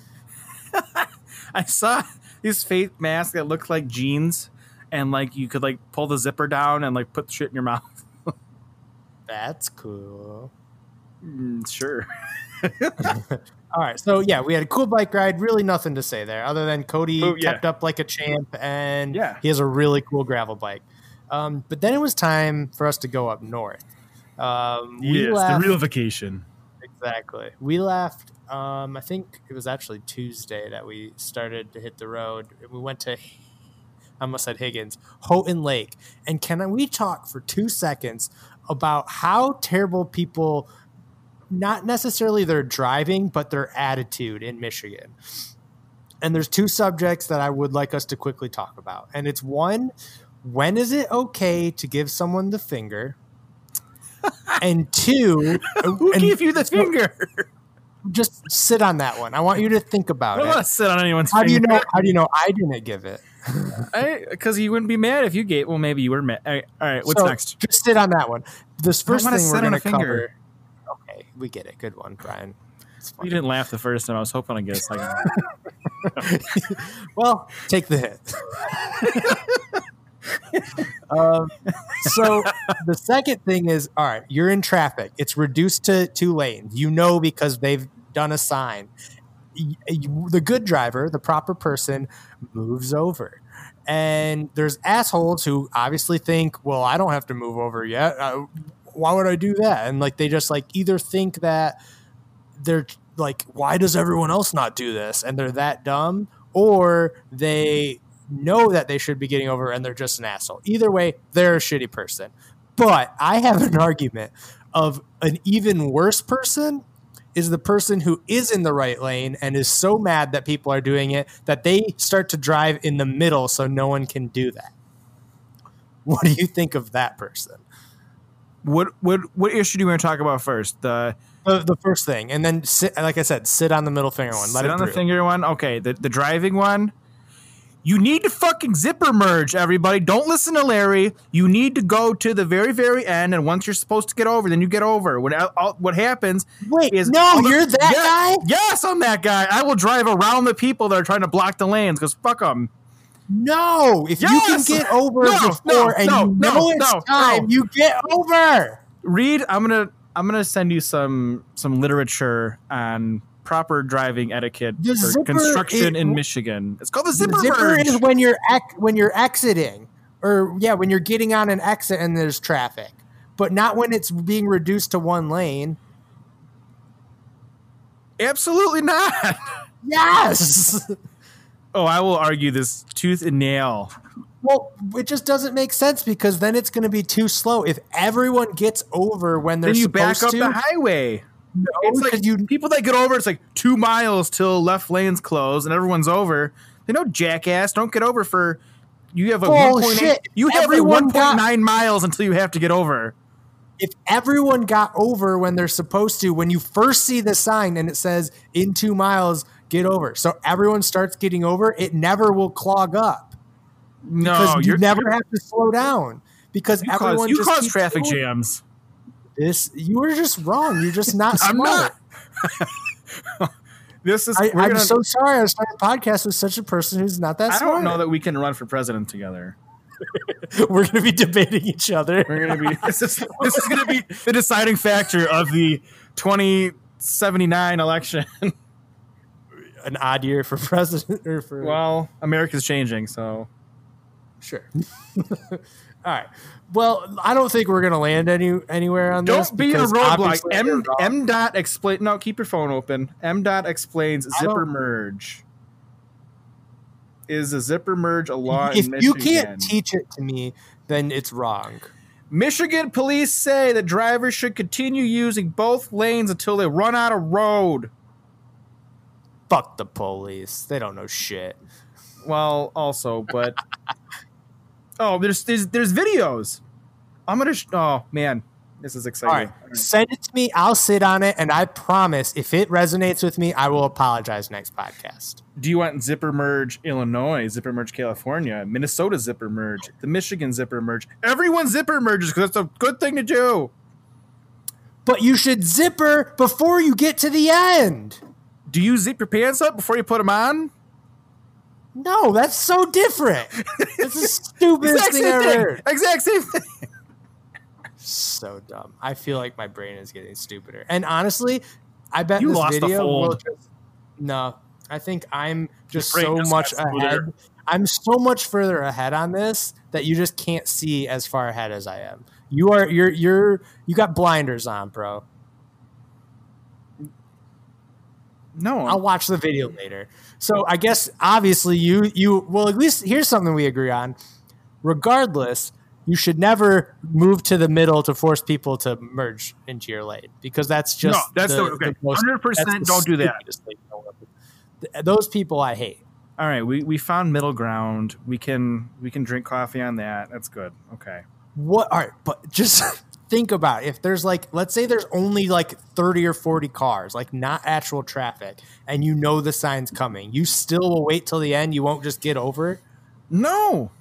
Speaker 1: I saw these fake masks that looked like jeans, and like you could like pull the zipper down and like put shit in your mouth.
Speaker 2: That's cool.
Speaker 1: Sure.
Speaker 2: All right, so yeah, we had a cool bike ride. Really nothing to say there, other than Cody
Speaker 1: Oh, yeah.
Speaker 2: kept up like a champ, and
Speaker 1: Yeah.
Speaker 2: he has a really cool gravel bike. But then it was time for us to go up north. We left,
Speaker 1: real vacation.
Speaker 2: exactly. We left. I think it was actually Tuesday that we started to hit the road. We went to, I almost said Higgins, Houghton Lake. And can we talk for 2 seconds about how terrible people, not necessarily their driving, but their attitude in Michigan? And there's 2 subjects that I would like us to quickly talk about. And it's one, when is it okay to give someone the finger? And 2,
Speaker 1: Who gave you the finger?
Speaker 2: just sit on that one. I want you to think
Speaker 1: I
Speaker 2: about
Speaker 1: don't want
Speaker 2: it.
Speaker 1: to sit on anyone's
Speaker 2: How do you
Speaker 1: finger.
Speaker 2: know? How do you know I didn't give it?
Speaker 1: Because you wouldn't be mad if you gave. Well, maybe you were mad. All right, what's
Speaker 2: So,
Speaker 1: next?
Speaker 2: Just sit on that one. This first
Speaker 1: wanna
Speaker 2: thing we're
Speaker 1: sit on
Speaker 2: going
Speaker 1: a
Speaker 2: to
Speaker 1: finger.
Speaker 2: cover. Okay, we get it. Good one, Brian. It's
Speaker 1: You
Speaker 2: funny.
Speaker 1: didn't laugh the first time. I was hoping to get a second.
Speaker 2: Well, take the hit. So the second thing is, all right, you're in traffic. It's reduced to 2 lanes. You know, because they've done a sign. The good driver, the proper person, moves over. And there's assholes who obviously think, well, I don't have to move over yet. why would I do that? And like they just like either think that they're like, why does everyone else not do this? And they're that dumb, or they know that they should be getting over and they're just an asshole. Either way, they're a shitty person. But I have an argument of an even worse person is the person who is in the right lane and is so mad that people are doing it that they start to drive in the middle so no one can do that. What do you think of that person?
Speaker 1: What issue do you want to talk about first? The
Speaker 2: first thing, and then sit, like I said, sit on the middle finger one.
Speaker 1: Sit on the finger one. Okay, the driving one. You need to fucking zipper merge, everybody. Don't listen to Larry. You need to go to the very, very end, and once you're supposed to get over, then you get over. What happens is...
Speaker 2: No, you're that guy?
Speaker 1: Yes, I'm that guy. I will drive around the people that are trying to block the lanes, because fuck them.
Speaker 2: No, if you can get over before it's time, you get over.
Speaker 1: Reed, I'm gonna send you some literature on proper driving etiquette for construction in Michigan. It's called the zipper merge.
Speaker 2: Is when you're exiting, or when you're getting on an exit and there's traffic, but not when it's being reduced to one lane.
Speaker 1: Absolutely not.
Speaker 2: Yes.
Speaker 1: Oh, I will argue this tooth and nail.
Speaker 2: Well, it just doesn't make sense because then it's going to be too slow. If everyone gets over when they're supposed to,
Speaker 1: then you back up the highway.
Speaker 2: No,
Speaker 1: it's like people that get over, it's like 2 miles till left lane's closed and everyone's over. They know, jackass, don't get over for. You have a 1.8. You have like 1.9 miles until you have to get over.
Speaker 2: If everyone got over when they're supposed to, when you first see the sign and it says in 2 miles, get over. So everyone starts getting over, it never will clog up.
Speaker 1: No,
Speaker 2: because you never have to slow down because everyone
Speaker 1: you cause traffic jams.
Speaker 2: You were just wrong. You're just not smart.
Speaker 1: I'm not.
Speaker 2: I'm so sorry. I started a podcast with such a person who's not that smart.
Speaker 1: I don't know that we can run for president together.
Speaker 2: We're going to be debating each other.
Speaker 1: We're going to be. This is going to be the deciding factor of the 2079 election.
Speaker 2: An odd year for president, or for
Speaker 1: America's changing, so
Speaker 2: sure. All right. Well, I don't think we're going to land anywhere on this.
Speaker 1: Don't be a roadblock. M. Explain. No, keep your phone open. M. Explains zipper merge. Is a zipper merge a law in Michigan?
Speaker 2: If you can't teach it to me, then it's wrong.
Speaker 1: Michigan police say that drivers should continue using both lanes until they run out of road.
Speaker 2: Fuck the police. They don't know shit.
Speaker 1: Well, also, but there's videos. Oh man, this is exciting.
Speaker 2: All right. Send it to me. I'll sit on it, and I promise, if it resonates with me, I will apologize next podcast.
Speaker 1: Do you want zipper merge Illinois, zipper merge California, Minnesota zipper merge, the Michigan zipper merge? Everyone zipper merges because it's a good thing to do.
Speaker 2: But you should zipper before you get to the end.
Speaker 1: Do you zip your pants up before you put them on?
Speaker 2: No, that's so different. That's the stupidest thing I've ever heard.
Speaker 1: Exact same thing.
Speaker 2: So dumb. I feel like my brain is getting stupider. And honestly, I bet
Speaker 1: you
Speaker 2: this
Speaker 1: lost
Speaker 2: video
Speaker 1: will
Speaker 2: just... No, I think I'm just so much ahead. I'm so much further ahead on this that you just can't see as far ahead as I am. You got blinders on, bro.
Speaker 1: No,
Speaker 2: I'll watch the video later. So I guess obviously you well, at least here's something we agree on. Regardless, you should never move to the middle to force people to merge into your lane because that's just
Speaker 1: 100% don't do that.
Speaker 2: Those people I hate.
Speaker 1: All right, we found middle ground. We can drink coffee on that. That's good. Okay.
Speaker 2: All right, but just think about it. If there's let's say there's only 30 or 40 cars, not actual traffic, and you know the sign's coming, you still will wait till the end. You won't just get over.
Speaker 1: No.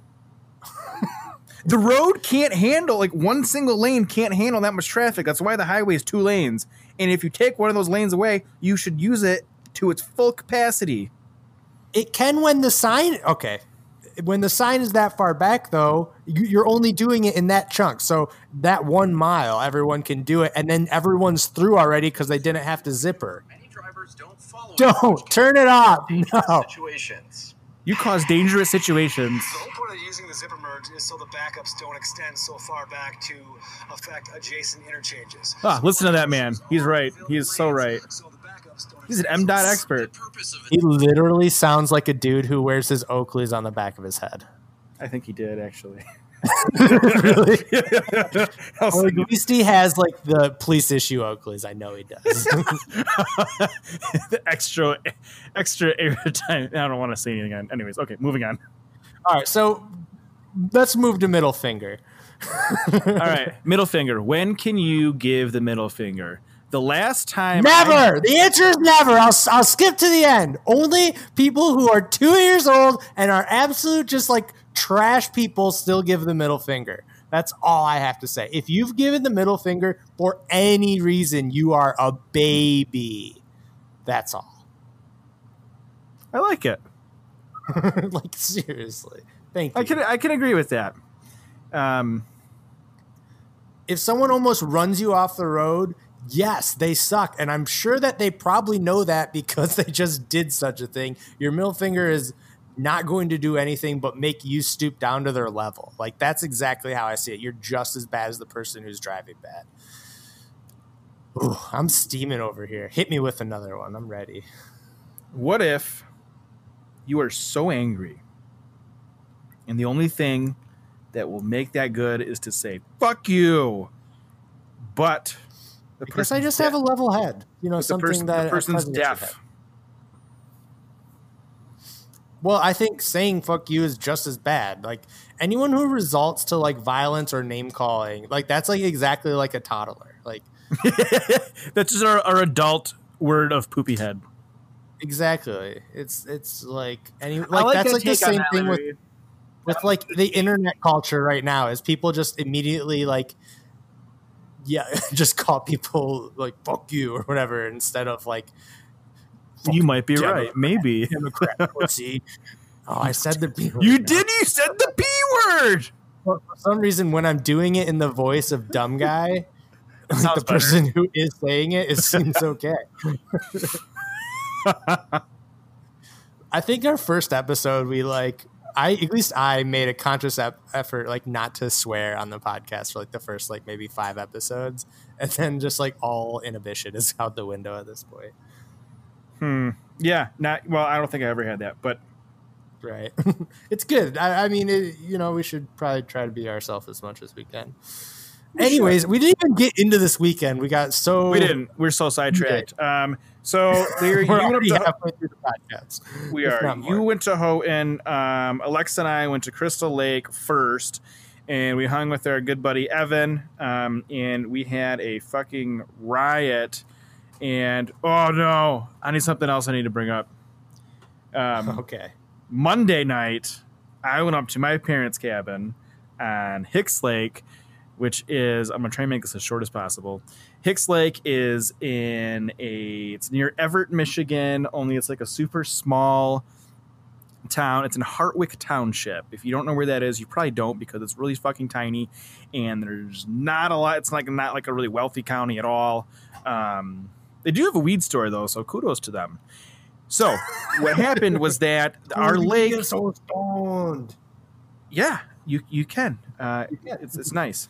Speaker 1: The road can't handle, one single lane can't handle that much traffic. That's why the highway is 2 lanes. And if you take one of those lanes away, you should use it to its full capacity.
Speaker 2: It can when the sign... Okay. When the sign is that far back, though, you're only doing it in that chunk. So that 1 mile, everyone can do it. And then everyone's through already because they didn't have to zipper.
Speaker 4: Many drivers don't follow
Speaker 2: turn it off. No.
Speaker 4: situations.
Speaker 1: You cause dangerous situations.
Speaker 4: The whole point of using the zipper merge is so the backups don't extend so far back to affect adjacent interchanges.
Speaker 1: Listen to that man. He's right. He is so right. He's an M.dot expert.
Speaker 2: He literally sounds like a dude who wears his Oakleys on the back of his head.
Speaker 1: I think he did, actually.
Speaker 2: Really? Or at least he has like the police issue Oakleys. I know he does.
Speaker 1: The extra airtime. I don't want to say anything. Anyways, okay, moving on.
Speaker 2: All right, so let's move to middle finger.
Speaker 1: All right, middle finger. When can you give the middle finger? The last time.
Speaker 2: Never. The answer is never. I'll skip to the end. Only people who are 2 years old and are absolute just like trash people still give the middle finger. That's all I have to say. If you've given the middle finger for any reason, you are a baby. That's all.
Speaker 1: I like it.
Speaker 2: Like, seriously. Thank you.
Speaker 1: I can agree with that.
Speaker 2: If someone almost runs you off the road, yes, they suck. And I'm sure that they probably know that because they just did such a thing. Your middle finger is not going to do anything but make you stoop down to their level. Like, that's exactly how I see it. You're just as bad as the person who's driving bad. Ooh, I'm steaming over here. Hit me with another one. I'm ready.
Speaker 1: What if you are so angry and the only thing that will make that good is to say, fuck you. But
Speaker 2: I guess I just have a level head. You know, something that
Speaker 1: the person's deaf.
Speaker 2: Well, I think saying fuck you is just as bad. Like, anyone who resorts to like violence or name calling, like that's like exactly like a toddler. Like
Speaker 1: that's just our adult word of poopy head.
Speaker 2: Exactly. It's like that's like the same thing with like the internet culture right now is people just immediately like just call people like fuck you or whatever instead of like
Speaker 1: you might be right. Maybe.
Speaker 2: Democrat pussy. Oh, I said the P word.
Speaker 1: You did. You said the P word.
Speaker 2: For some reason, when I'm doing it in the voice of dumb guy, like the person who is saying it seems okay. I think our first episode, at least I made a conscious effort, like not to swear on the podcast for like the first like maybe 5 episodes, and then just like all inhibition is out the window at this point.
Speaker 1: Yeah. I don't think I ever had that, but
Speaker 2: right. It's good. I mean, we should probably try to be ourselves as much as we can. Anyways, we didn't even get into this weekend. We didn't.
Speaker 1: We're so sidetracked. So Larry,
Speaker 2: we're already halfway through the podcast.
Speaker 1: We are. You went to Houghton. Alexa and I went to Crystal Lake first, and we hung with our good buddy Evan. And we had a fucking riot. And oh no, I need something else I need to bring up.
Speaker 2: Okay.
Speaker 1: Monday night, I went up to my parents' cabin on Hicks Lake, which is, I'm going to try and make this as short as possible. Hicks Lake is it's near Everett, Michigan, only it's like a super small town. It's in Hartwick Township. If you don't know where that is, you probably don't because it's really fucking tiny and there's not a lot. It's like not like a really wealthy county at all. They do have a weed store though, so kudos to them. So what happened was that our lake
Speaker 2: is so stoned.
Speaker 1: Yeah, you can. It's nice.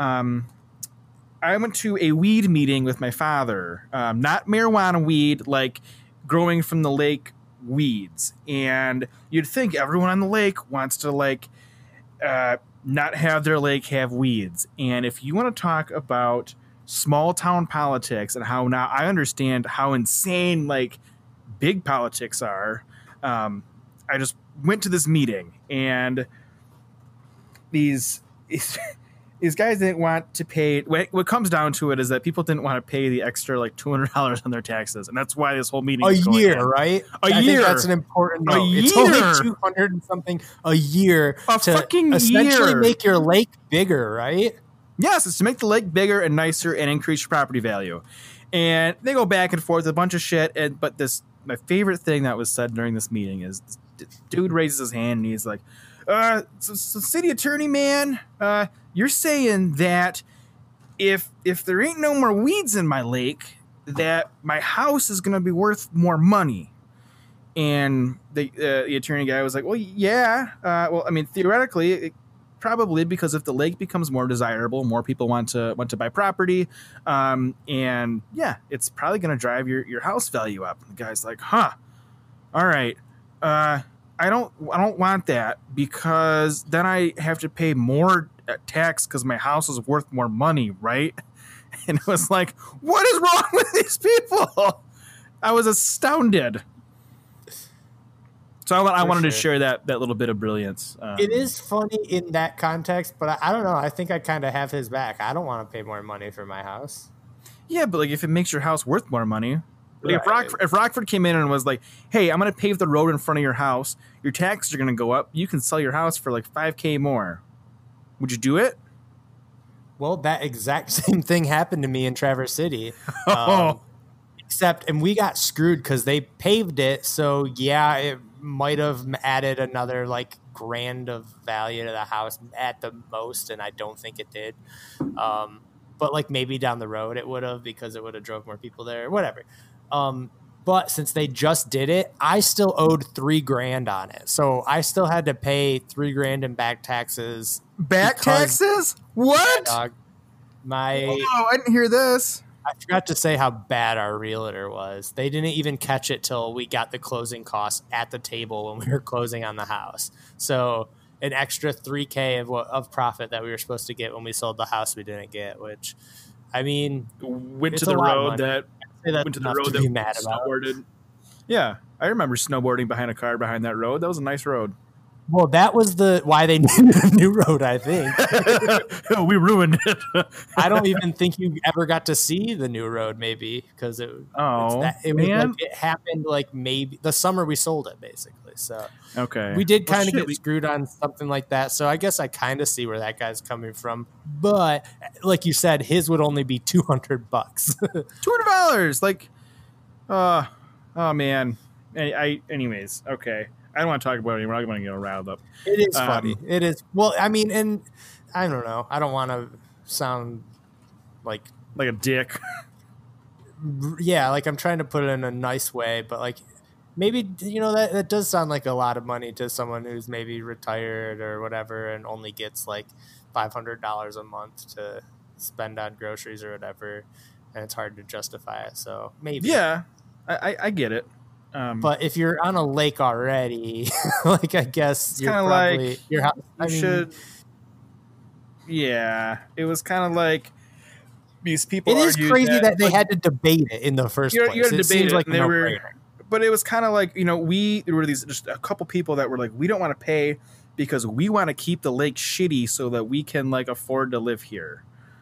Speaker 1: I went to a weed meeting with my father, not marijuana weed, like growing from the lake weeds. And you'd think everyone on the lake wants to not have their lake have weeds. And if you want to talk about small town politics and how now I understand how insane big politics are, I just went to this meeting and these guys didn't want to pay. What comes down to it is that people didn't want to pay the extra $200 on their taxes, and that's why this whole meeting is going on.
Speaker 2: Right?
Speaker 1: I
Speaker 2: think that's an important note. It's only 200 and something a year
Speaker 1: to fucking
Speaker 2: essentially make your lake bigger, right?
Speaker 1: Yes, it's to make the lake bigger and nicer and increase your property value. And they go back and forth with a bunch of shit. But my favorite thing that was said during this meeting is this dude raises his hand and he's like, so city attorney man, you're saying that if there ain't no more weeds in my lake, that my house is going to be worth more money. And the attorney guy was like, well, yeah. Well, I mean, theoretically, probably, because if the lake becomes more desirable, more people want to buy property. And yeah, it's probably going to drive your house value up. And the guy's like, huh, all right. I don't want that, because then I have to pay more tax because my house is worth more money, right? And it was like, what is wrong with these people? I was astounded. So I wanted to share that little bit of brilliance.
Speaker 2: It is funny in that context, but I don't know. I think I kind of have his back. I don't want to pay more money for my house.
Speaker 1: Yeah, but like if it makes your house worth more money. Like
Speaker 2: Right.
Speaker 1: if Rockford came in and was like, hey, I'm going to pave the road in front of your house. Your taxes are going to go up. You can sell your house for like $5,000 more. Would you do it?
Speaker 2: Well, that exact same thing happened to me in Traverse City.
Speaker 1: Oh.
Speaker 2: And we got screwed because they paved it. So yeah, it might have added another like grand of value to the house at the most, and I don't think it did. But like maybe down the road it would have, because it would have drove more people there, whatever. But since they just did it, I still owed $3,000 on it. So I still had to pay $3,000 in back taxes.
Speaker 1: Back
Speaker 2: because-
Speaker 1: taxes? What?
Speaker 2: Dog,
Speaker 1: Oh, I didn't hear this.
Speaker 2: I forgot to say how bad our realtor was. They didn't even catch it till we got the closing costs at the table when we were closing on the house. So an extra $3,000 of profit that we were supposed to get when we sold the house, we didn't get. Which, I mean,
Speaker 1: Went
Speaker 2: it's
Speaker 1: to
Speaker 2: a
Speaker 1: the
Speaker 2: lot of
Speaker 1: road
Speaker 2: money.
Speaker 1: that
Speaker 2: I'd say that's
Speaker 1: went to the
Speaker 2: enough
Speaker 1: road
Speaker 2: to
Speaker 1: that
Speaker 2: be mad about.
Speaker 1: snowboarded. Yeah, I remember snowboarding behind a car behind that road. That was a nice road.
Speaker 2: Well, that was why they named it a new road, I think.
Speaker 1: We ruined it.
Speaker 2: I don't even think you ever got to see the new road, maybe, because it happened like maybe the summer we sold it, basically. So
Speaker 1: Okay.
Speaker 2: we did kind of
Speaker 1: Well,
Speaker 2: get screwed on something like that. So I guess I kind of see where that guy's coming from. But like you said, his would only be $200.
Speaker 1: $200. Like, oh man. Anyways, okay. I don't want to talk about it anymore. I'm going to get riled up.
Speaker 2: It is funny. It is. Well, I mean, and I don't know. I don't want to sound like,
Speaker 1: Like a dick.
Speaker 2: yeah, like I'm trying to put it in a nice way, but like maybe, you know, that does sound like a lot of money to someone who's maybe retired or whatever and only gets like $500 a month to spend on groceries or whatever. And it's hard to justify it. So maybe.
Speaker 1: Yeah, I get it.
Speaker 2: But if you're on a lake already, like I guess you're
Speaker 1: kinda
Speaker 2: probably
Speaker 1: like
Speaker 2: your house. I
Speaker 1: You
Speaker 2: mean,
Speaker 1: should. Yeah, it was kind of like these people.
Speaker 2: it is
Speaker 1: argued
Speaker 2: crazy that they
Speaker 1: like,
Speaker 2: had to debate it in the first
Speaker 1: You
Speaker 2: place.
Speaker 1: had to
Speaker 2: It
Speaker 1: debate
Speaker 2: seems
Speaker 1: it,
Speaker 2: like
Speaker 1: and
Speaker 2: a
Speaker 1: they were-
Speaker 2: no-brainer.
Speaker 1: but it was kind of like, there were these just a couple people that were like, we don't want to pay because we want to keep the lake shitty so that we can like afford to live here.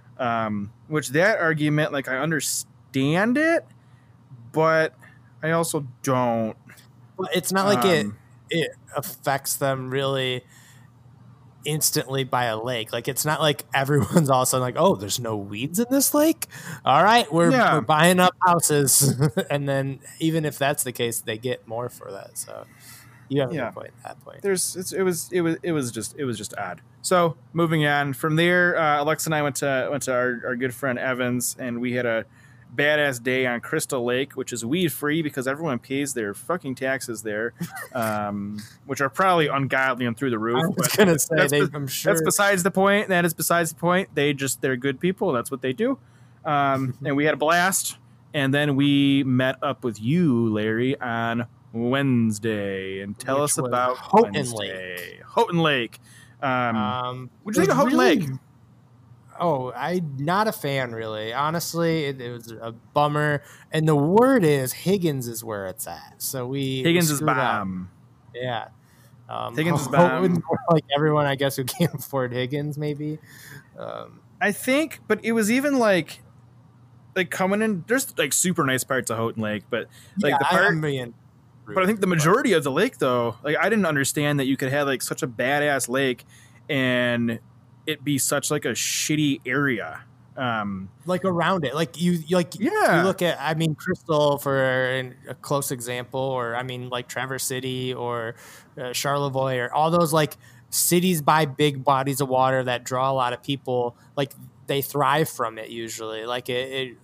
Speaker 1: Which that argument, like I understand it, but I also don't.
Speaker 2: Well, it's not like
Speaker 1: Um,
Speaker 2: it affects them really instantly by a lake. Like it's not like everyone's all of a sudden like, oh, there's no weeds in this lake. All right, we're buying up houses, and then even if that's the case, they get more for that. So you have a good point at that point.
Speaker 1: It was just odd. So moving on from there, Alexa and I went to our good friend Evans, and we had a badass day on Crystal Lake, which is weed free because everyone pays their fucking taxes there, which are probably ungodly and through the roof.
Speaker 2: I was
Speaker 1: but
Speaker 2: gonna say
Speaker 1: that's
Speaker 2: I'm sure
Speaker 1: that's besides the point. That is besides the point. They're good people. That's what they do. And we had a blast. And then we met up with you, Larry, on Wednesday, and tell
Speaker 2: Which
Speaker 1: us
Speaker 2: was
Speaker 1: about
Speaker 2: Houghton
Speaker 1: Wednesday. Houghton Lake. What'd you think
Speaker 2: it
Speaker 1: of Houghton
Speaker 2: really-
Speaker 1: Lake?
Speaker 2: Oh, I'm not a fan, really. Honestly, it was a bummer. And the word is Higgins is where it's at. So
Speaker 1: Higgins is
Speaker 2: screwed up.
Speaker 1: bomb.
Speaker 2: Yeah.
Speaker 1: Higgins is
Speaker 2: Houghton,
Speaker 1: bomb.
Speaker 2: like everyone, I guess, who can't afford Higgins, maybe.
Speaker 1: I think, but it was even like coming in. There's like super nice parts of Houghton Lake, but like
Speaker 2: yeah,
Speaker 1: the part.
Speaker 2: I'm being rude,
Speaker 1: But I think the majority of the lake, though, like I didn't understand that you could have like such a badass lake and it be such like a shitty area.
Speaker 2: like around it, like you look at, I mean, Crystal for a close example, or I mean, like Traverse City or Charlevoix, or all those like cities by big bodies of water that draw a lot of people. Like they thrive from it usually. Like it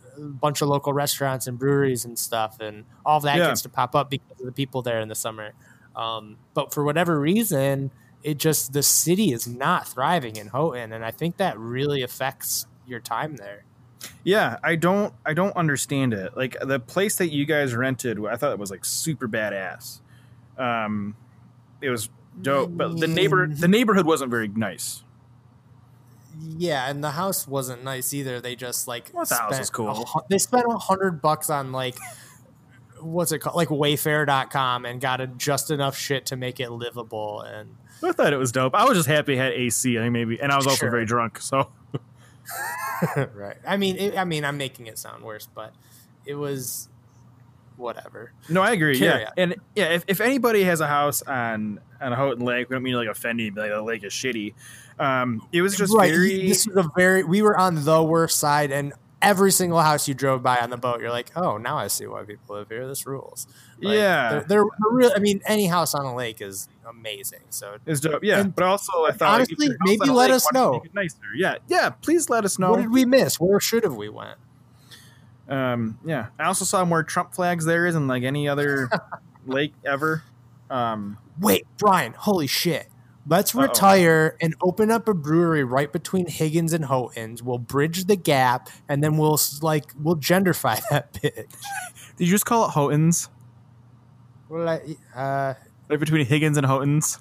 Speaker 2: a bunch of local restaurants and breweries and stuff, and all of that
Speaker 1: Yeah.
Speaker 2: gets to pop up because of the people there in the summer. But for whatever reason, the city is not thriving in Houghton, and I think that really affects your time there.
Speaker 1: Yeah, I don't understand it. Like the place that you guys rented, I thought it was like super badass. It was dope, but the neighborhood wasn't very nice.
Speaker 2: Yeah, and the house wasn't nice either. They just like
Speaker 1: Well, the house was cool.
Speaker 2: They spent $100 on like what's it called, like Wayfair.com, and got just enough shit to make it livable. And
Speaker 1: I thought it was dope. I was just happy it had AC. I think maybe, and I was also
Speaker 2: Sure.
Speaker 1: very drunk. So
Speaker 2: right. I mean, I'm making it sound worse, but it was whatever.
Speaker 1: no, I agree.
Speaker 2: Carry
Speaker 1: Yeah,
Speaker 2: on.
Speaker 1: and yeah, if anybody has a house on a Houghton Lake, we don't mean to like offend you, but like the lake is shitty. It was just
Speaker 2: Right.
Speaker 1: very.
Speaker 2: This was we were on the worst side, and every single house you drove by on the boat, you're like, oh, now I see why people live here. This rules. Like,
Speaker 1: Yeah.
Speaker 2: they're real. I mean, any house on a lake is amazing. So
Speaker 1: It's dope, yeah.
Speaker 2: And
Speaker 1: But also, I thought
Speaker 2: honestly,
Speaker 1: if your house
Speaker 2: maybe
Speaker 1: on a
Speaker 2: let
Speaker 1: lake,
Speaker 2: us
Speaker 1: why don't you
Speaker 2: know.
Speaker 1: make it nicer? Yeah, yeah. Please let us know.
Speaker 2: what did we miss? Where should have we went?
Speaker 1: Yeah, I also saw more Trump flags there than like any other lake ever.
Speaker 2: Wait, Brian, holy shit. Let's
Speaker 1: Uh-oh.
Speaker 2: retire and open up a brewery right between Higgins and Houghton's. We'll bridge the gap, and then we'll genderfy that bitch.
Speaker 1: Did you just call it Houghton's?
Speaker 2: Well,
Speaker 1: Right between Higgins and Houghton's.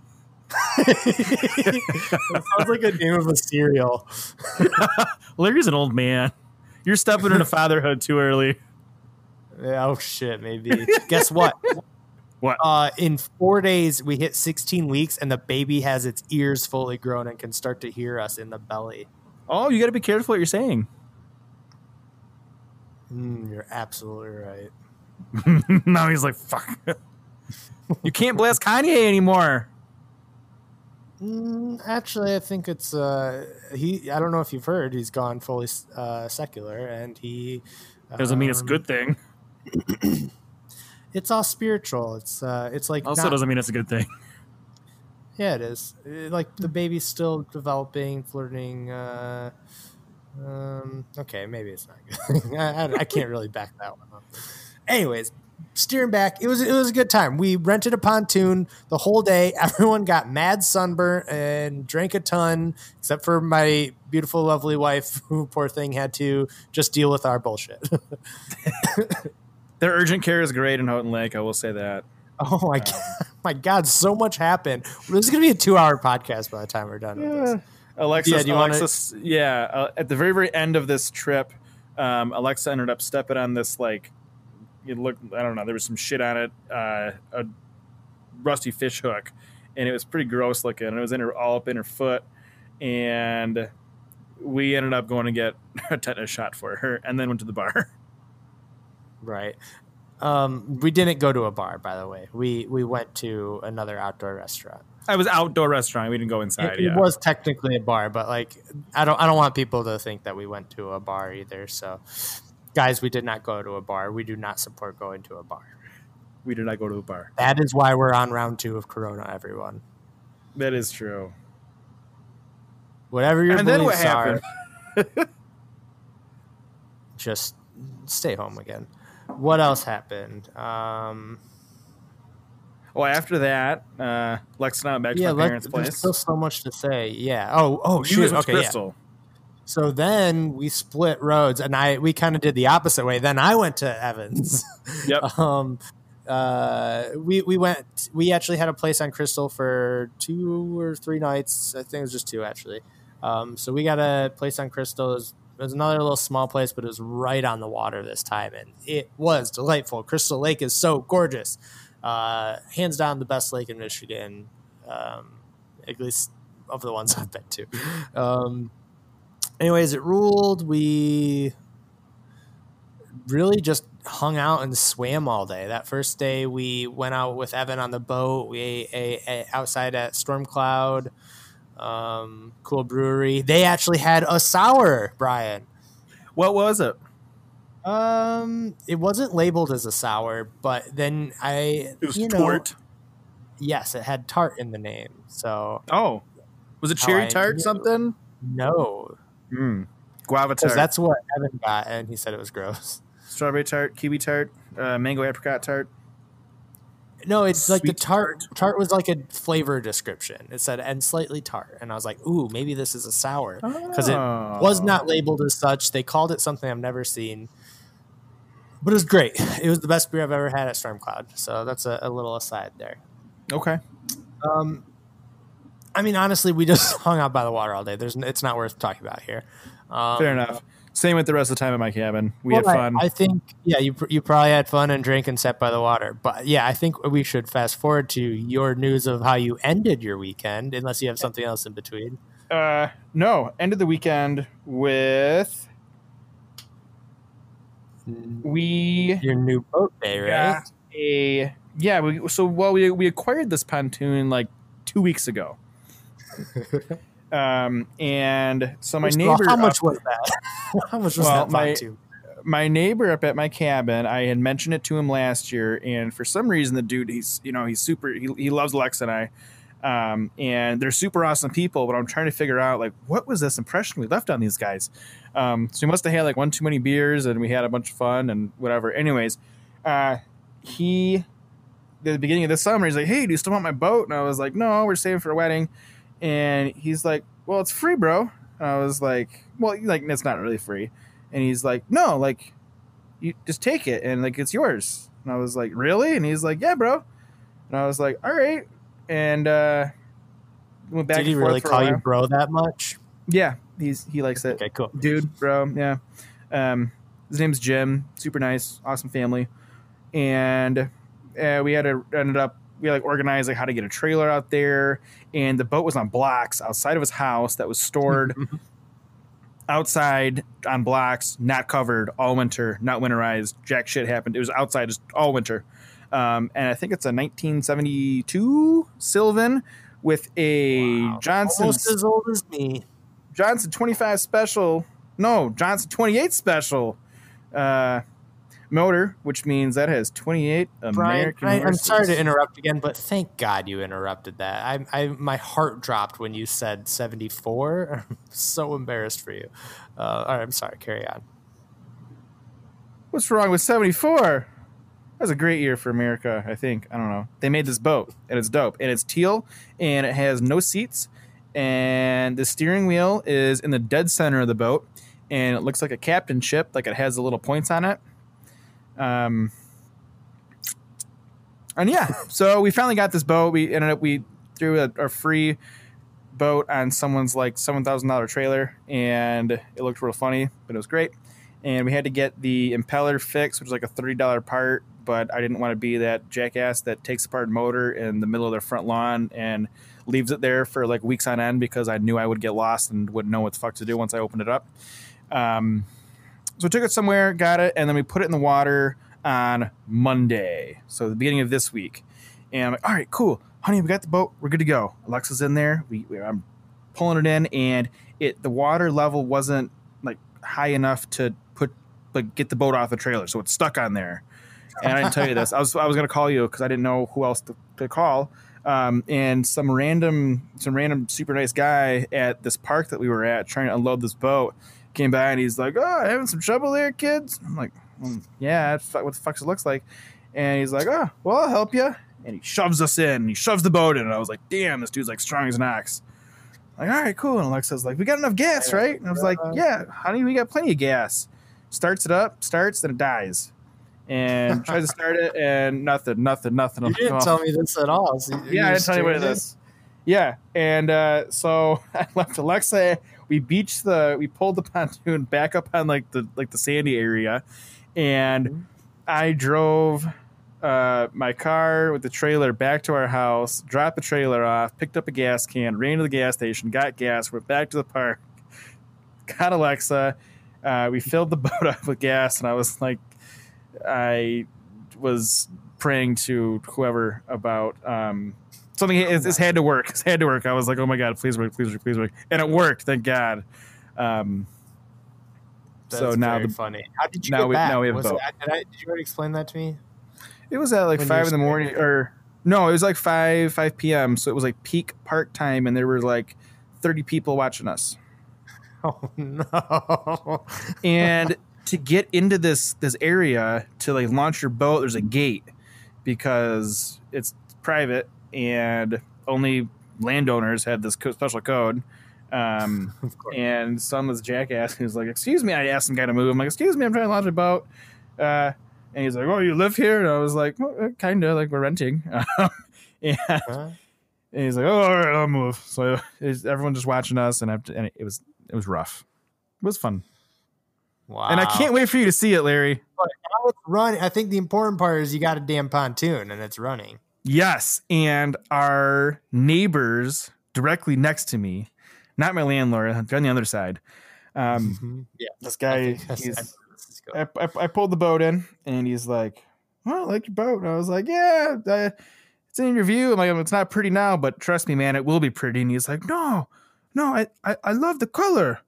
Speaker 2: it sounds like a name of a cereal.
Speaker 1: Larry's an old man. You're stepping into fatherhood too early.
Speaker 2: Yeah, oh shit, maybe. Guess what?
Speaker 1: What?
Speaker 2: In 4 days, we hit 16 weeks, and the baby has its ears fully grown and can start to hear us in the belly.
Speaker 1: Oh, you got to be careful what you're saying.
Speaker 2: You're absolutely right.
Speaker 1: Now he's like, fuck. You can't blast Kanye anymore.
Speaker 2: Actually, I think it's he. I don't know if you've heard, he's gone fully secular, and he
Speaker 1: Doesn't mean it's a good thing.
Speaker 2: It's all spiritual. It's like
Speaker 1: Also
Speaker 2: not-
Speaker 1: doesn't mean it's a good thing.
Speaker 2: Yeah, it is. Like the baby's still developing, flirting. Okay, maybe it's not good. I can't really back that one up. Anyways, steering back, it was a good time. We rented a pontoon the whole day. Everyone got mad sunburnt and drank a ton, except for my beautiful, lovely wife, who, poor thing, had to just deal with our bullshit.
Speaker 1: Their urgent care is great in Houghton Lake. I will say that.
Speaker 2: Oh my god! My god, so much happened. This is gonna be a 2-hour podcast by the time we're done with this.
Speaker 1: Alexis,
Speaker 2: Yeah, do you wanna-
Speaker 1: Alexis, at the very, very end of this trip, Alexa ended up stepping on this, like, I don't know, there was some shit on it, a rusty fish hook, and it was pretty gross looking, and it was all up in her foot, and we ended up going to get a tetanus shot for her, and then went to the bar.
Speaker 2: Right. We didn't go to a bar, by the way. We went to another outdoor restaurant.
Speaker 1: I was outdoor restaurant. We didn't go inside.
Speaker 2: It was technically a bar, but like I don't want people to think that we went to a bar either. So, guys, we did not go to a bar. We do not support going to a bar.
Speaker 1: We did not go to a bar.
Speaker 2: That is why we're on round 2 of Corona, everyone.
Speaker 1: That is true.
Speaker 2: Whatever your
Speaker 1: And then what
Speaker 2: beliefs are,
Speaker 1: happened?
Speaker 2: just stay home again. What else happened?
Speaker 1: Well, after that, Lex and I went back to my parents'
Speaker 2: there's
Speaker 1: place.
Speaker 2: still so much to say. Yeah. Oh,
Speaker 1: You
Speaker 2: shoot.
Speaker 1: guys went to
Speaker 2: Okay, yeah.
Speaker 1: Crystal.
Speaker 2: So then we split roads, and we kind of did the opposite way. Then I went to Evans.
Speaker 1: Yep.
Speaker 2: We actually had a place on Crystal for 2 or 3 nights. I think it was just 2 actually. So we got a place on Crystal. It was another little small place, but it was right on the water this time, and it was delightful. Crystal Lake is so gorgeous. Hands down the best lake in Michigan, at least of the ones I've been to. Anyways, it ruled. We really just hung out and swam all day. That first day, we went out with Evan on the boat. We ate outside at Storm Cloud, cool brewery. They actually had a sour, Brian.
Speaker 1: What was it?
Speaker 2: It wasn't labeled as a sour, but then
Speaker 1: It was tort.
Speaker 2: Yes, it had tart in the name. So
Speaker 1: Oh, was it cherry
Speaker 2: I-
Speaker 1: tart something?
Speaker 2: no.
Speaker 1: guava
Speaker 2: Because
Speaker 1: tart,
Speaker 2: that's what Evan got, and he said it was gross.
Speaker 1: strawberry tart, kiwi tart, mango apricot tart.
Speaker 2: No, it's like the
Speaker 1: Sweet
Speaker 2: tart. Tart was like a flavor description. It said and slightly tart, and I was like, "Ooh, maybe this is a sour," because it was not labeled as such. They called it something I've never seen, but it was great. It was the best beer I've ever had at Stormcloud. So that's a little aside there.
Speaker 1: Okay.
Speaker 2: I mean, honestly, we just hung out by the water all day. It's not worth talking about here.
Speaker 1: Fair enough. Same with the rest of the time at my cabin. We had fun.
Speaker 2: I think, yeah, you probably had fun and drank and sat by the water. But yeah, I think we should fast forward to your news of how you ended your weekend, unless you have something else in between.
Speaker 1: No, ended the weekend with
Speaker 2: Your new boat day, right?
Speaker 1: We acquired this pontoon like 2 weeks ago. And so my neighbor,
Speaker 2: how much was that? How much was that pontoon?
Speaker 1: My neighbor up at my cabin, I had mentioned it to him last year, and for some reason the dude, he loves Alexa and I, and they're super awesome people, but I'm trying to figure out like what was this impression we left on these guys. So we must have had like one too many beers and we had a bunch of fun and whatever. Anyways, at the beginning of this summer, he's like, "Hey, do you still want my boat?" And I was like, "No, we're saving for a wedding." And he's like, "Well, it's free, bro." And I was like, "Well, like it's not really free." And he's like, "No, like you just take it and like it's yours." And I was like, "Really?" And he's like, "Yeah, bro." And I was like, "All right." And went back.
Speaker 2: Did he really call you bro that much?
Speaker 1: Yeah, he likes it.
Speaker 2: Okay, cool,
Speaker 1: dude, bro. Yeah. His name's Jim. Super nice, awesome family. And we organized like how to get a trailer out there, and the boat was on blocks outside of his house that was stored outside on blocks, not covered all winter, not winterized. Jack shit happened. It was outside just all winter. And I think it's a 1972 Sylvan with a Johnson,
Speaker 2: almost as old as me.
Speaker 1: Johnson 25 special. No, Johnson 28 special. Motor, which means that has 28 American
Speaker 2: Brian, I'm
Speaker 1: horses.
Speaker 2: sorry to interrupt again, but thank God you interrupted that. My heart dropped when you said 74. I'm so embarrassed for you. All right, I'm sorry. Carry on.
Speaker 1: What's wrong with 74? That was a great year for America, I think. I don't know. They made this boat, and it's dope. And it's teal, and it has no seats, and the steering wheel is in the dead center of the boat, and it looks like a captain ship, like it has the little points on it. And yeah, so we finally got this boat. We threw a free boat on someone's like $7,000 trailer, and it looked real funny, but it was great. And we had to get the impeller fixed, which was like a $30 part, but I didn't want to be that jackass that takes apart a motor in the middle of their front lawn and leaves it there for like weeks on end, because I knew I would get lost and wouldn't know what the fuck to do once I opened it up. So we took it somewhere, got it, and then we put it in the water on Monday, so the beginning of this week. And I'm like, all right, cool. Honey, we got the boat. We're good to go. Alexa's in there. I'm pulling it in, and the water level wasn't like high enough to get the boat off the trailer, so it's stuck on there. And I didn't tell you this. I was going to call you because I didn't know who else to call. And some random super nice guy at this park that we were at trying to unload this boat came by, and he's like, "Oh, having some trouble there, kids?" I'm like, "Yeah, what the fuck it looks like." And he's like, "Oh, well, I'll help you." And he shoves us in, and he shoves the boat in, and I was like, "Damn, this dude's like strong as an ox." Like, all right, cool. And Alexa's like, "We got enough gas, right?" And I was like, "Yeah, honey, we got plenty of gas." Starts it up, then it dies. And tries to start it, and nothing.
Speaker 2: You didn't tell me this at all. So
Speaker 1: I didn't tell you what it is. Yeah, and so I left Alexa. We pulled the pontoon back up on like the sandy area, and I drove my car with the trailer back to our house, dropped the trailer off, picked up a gas can, ran to the gas station, got gas, went back to the park, got Alexa. We filled the boat up with gas, and I was praying to whoever about something. It's had to work. It's had to work. I was like, "Oh my God, please work, please work, please work," and it worked. Thank God. So now
Speaker 2: very funny. How did you get back?
Speaker 1: Now we have a boat.
Speaker 2: Did you already explain that to me?
Speaker 1: It was at like 5 in the morning, or no, it was like 5 p.m. So it was like peak park time, and there were like 30 people watching us.
Speaker 2: Oh no.
Speaker 1: And to get into this area to like launch your boat, there's a gate because it's private and only landowners had this special code. And some of this jackass who's like, "Excuse me," I asked some guy to move. I'm like, "Excuse me, I'm trying to launch a boat." And he's like, "Oh, you live here?" And I was like, well, "Kind of, like we're renting." And he's like, "Oh, all right, I'll move." So everyone just watching us, and it was rough. It was fun.
Speaker 2: Wow.
Speaker 1: And I can't wait for you to see it, Larry.
Speaker 2: But now it's running. I think the important part is you got a damn pontoon and it's running.
Speaker 1: Yes, and our neighbors directly next to me, not my landlord, they're on the other side. This guy, I pulled the boat in, and he's like, "Oh, I like your boat." And I was like, "Yeah, it's in your view." I'm like, "It's not pretty now, but trust me, man, it will be pretty." And he's like, No, I love the color.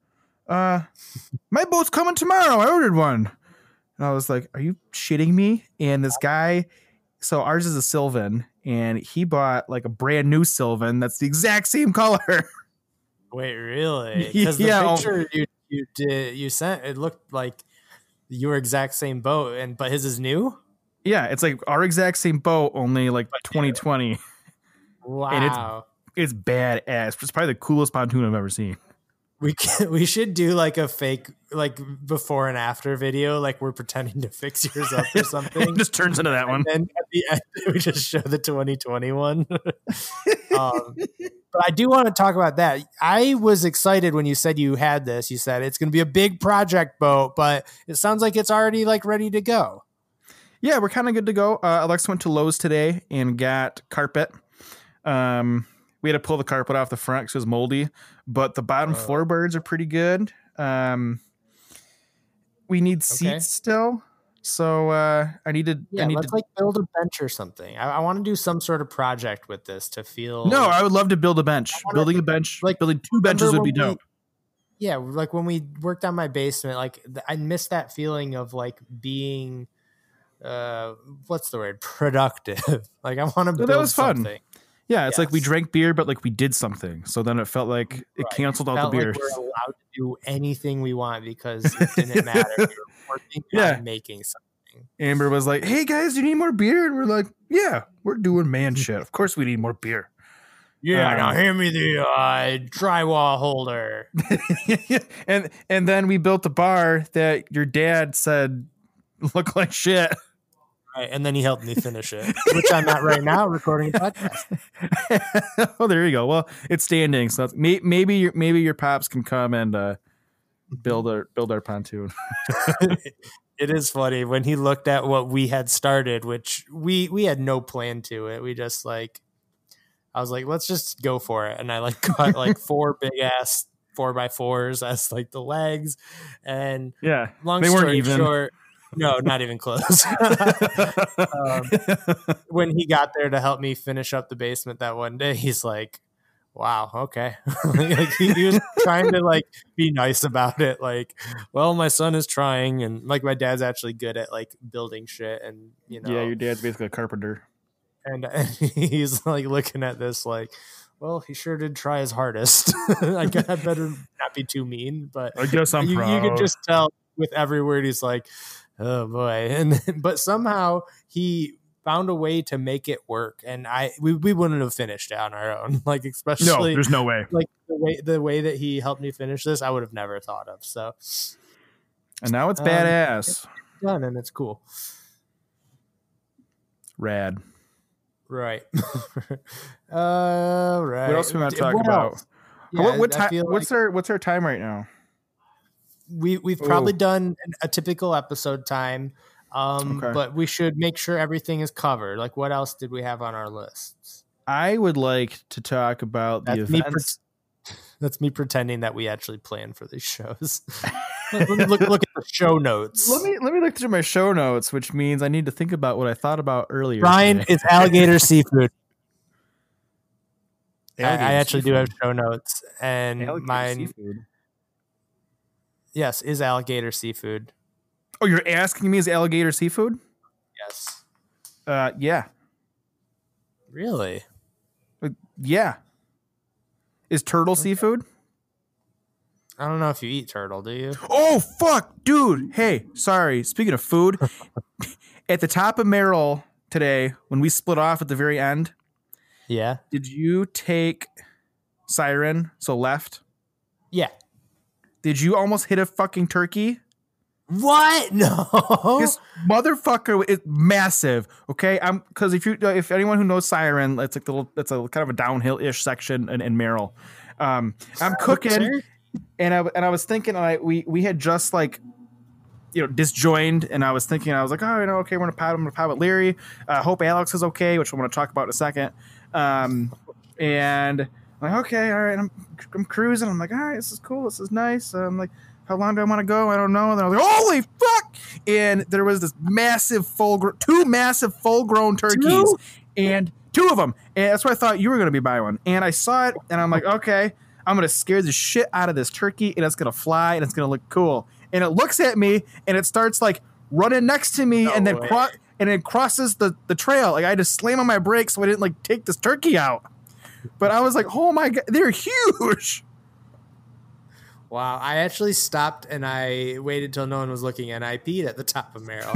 Speaker 1: My boat's coming tomorrow. I ordered one." And I was like, "Are you shitting me?" And this guy, so ours is a Sylvan, and he bought like a brand new Sylvan that's the exact same color.
Speaker 2: Wait, really? Because the picture you sent, it looked like your exact same boat, but his is new.
Speaker 1: Yeah, it's like our exact same boat, only like 2020.
Speaker 2: Wow,
Speaker 1: and it's badass. It's probably the coolest pontoon I've ever seen.
Speaker 2: We should do like a fake like before and after video, like we're pretending to fix yours up or something.
Speaker 1: It just turns into that one.
Speaker 2: And at the end, we just show the 2021. But I do want to talk about that. I was excited when you said you had this. You said it's going to be a big project boat, but it sounds like it's already like ready to go.
Speaker 1: Yeah, we're kind of good to go. Alexa went to Lowe's today and got carpet. We had to pull the carpet off the front because it was moldy, but the bottom floorboards are pretty good. We need seats still. So I need to
Speaker 2: like build a bench or something. I want to do some sort of project with this to feel.
Speaker 1: No, I would love to build a bench. Building a bench, like building two benches would be dope.
Speaker 2: Yeah, like when we worked on my basement, like I miss that feeling of like being, what's the word? Productive. Like I want to build
Speaker 1: that was
Speaker 2: something.
Speaker 1: Fun. Yeah, it's like we drank beer, but like we did something. So then it felt like it canceled out the beer.
Speaker 2: Like we're allowed to do anything we want because it didn't matter. We were working on making something.
Speaker 1: Amber was like, "Hey guys, do you need more beer?" And we're like, "Yeah, we're doing man shit. Of course we need more beer."
Speaker 2: Yeah, now hand me the drywall holder.
Speaker 1: and then we built a bar that your dad said looked like shit.
Speaker 2: Right, and then he helped me finish it, which I'm at right now, recording a podcast.
Speaker 1: Oh, there you go. Well, it's standing, so maybe your pops can come and build our pontoon.
Speaker 2: It is funny when he looked at what we had started, which we had no plan to it. We just like, I was like, let's just go for it, and I like cut like 4 big ass 4x4s as like the legs, and long story short. No, not even close. When he got there to help me finish up the basement that one day, he's like, wow, okay. Like he was trying to like be nice about it. Like, well, my son is trying. And like my dad's actually good at like building shit. And, you know.
Speaker 1: Yeah, your dad's basically a carpenter.
Speaker 2: And he's like looking at this like, well, he sure did try his hardest. I better not be too mean. But
Speaker 1: I guess you
Speaker 2: can just tell with every word he's like, oh boy. But somehow he found a way to make it work, and we wouldn't have finished it on our own. Like especially
Speaker 1: there's no way.
Speaker 2: Like the way that he helped me finish this, I would have never thought of. So,
Speaker 1: and now it's badass.
Speaker 2: It's done and it's cool.
Speaker 1: Rad.
Speaker 2: Right. Right.
Speaker 1: What else do we want to talk about?
Speaker 2: Yeah,
Speaker 1: what's our time right now?
Speaker 2: We've probably done a typical episode time, but we should make sure everything is covered. Like, what else did we have on our lists?
Speaker 1: I would like to talk about the events.
Speaker 2: That's me pretending that we actually plan for these shows. look at the show notes.
Speaker 1: Let me look through my show notes, which means I need to think about what I thought about earlier.
Speaker 2: Brian, it's alligator seafood. I actually
Speaker 1: seafood.
Speaker 2: do have show notes, and mine.
Speaker 1: Seafood.
Speaker 2: Yes, is alligator seafood.
Speaker 1: Oh, you're asking me is alligator seafood?
Speaker 2: Yes.
Speaker 1: Yeah.
Speaker 2: Really?
Speaker 1: Yeah. Is turtle seafood?
Speaker 2: I don't know if you eat turtle, do you?
Speaker 1: Oh, fuck, dude. Hey, sorry. Speaking of food, at the top of Merrill today, when we split off at the very end,
Speaker 2: Yeah.
Speaker 1: did you take Siren, so left?
Speaker 2: Yeah.
Speaker 1: Did you almost hit a fucking turkey?
Speaker 2: What? No.
Speaker 1: This motherfucker is massive. Okay, because if anyone who knows Siren, it's like it's a kind of a downhill-ish section in Merrill. I'm cooking, and I was thinking, we had just like, disjoined, and I was thinking, I was like, oh, okay, I'm gonna pot with Leary. Hope Alex is okay, which I'm gonna talk about in a second. And I'm like, okay, all right, I'm cruising. I'm like, all right, this is cool, this is nice. I'm like, how long do I want to go? I don't know. And then I was like, holy fuck! And there was this two massive full-grown turkeys, and two of them. And that's why I thought you were going to be by one. And I saw it, and I'm like, okay, I'm going to scare the shit out of this turkey, and it's going to fly, and it's going to look cool. And it looks at me, and it starts like running next to me, and then it crosses the trail. Like I had to slam on my brakes so I didn't like take this turkey out. But I was like, oh my god, they're huge.
Speaker 2: Wow, I actually stopped and I waited till no one was looking, and I peed at the top of Merrill.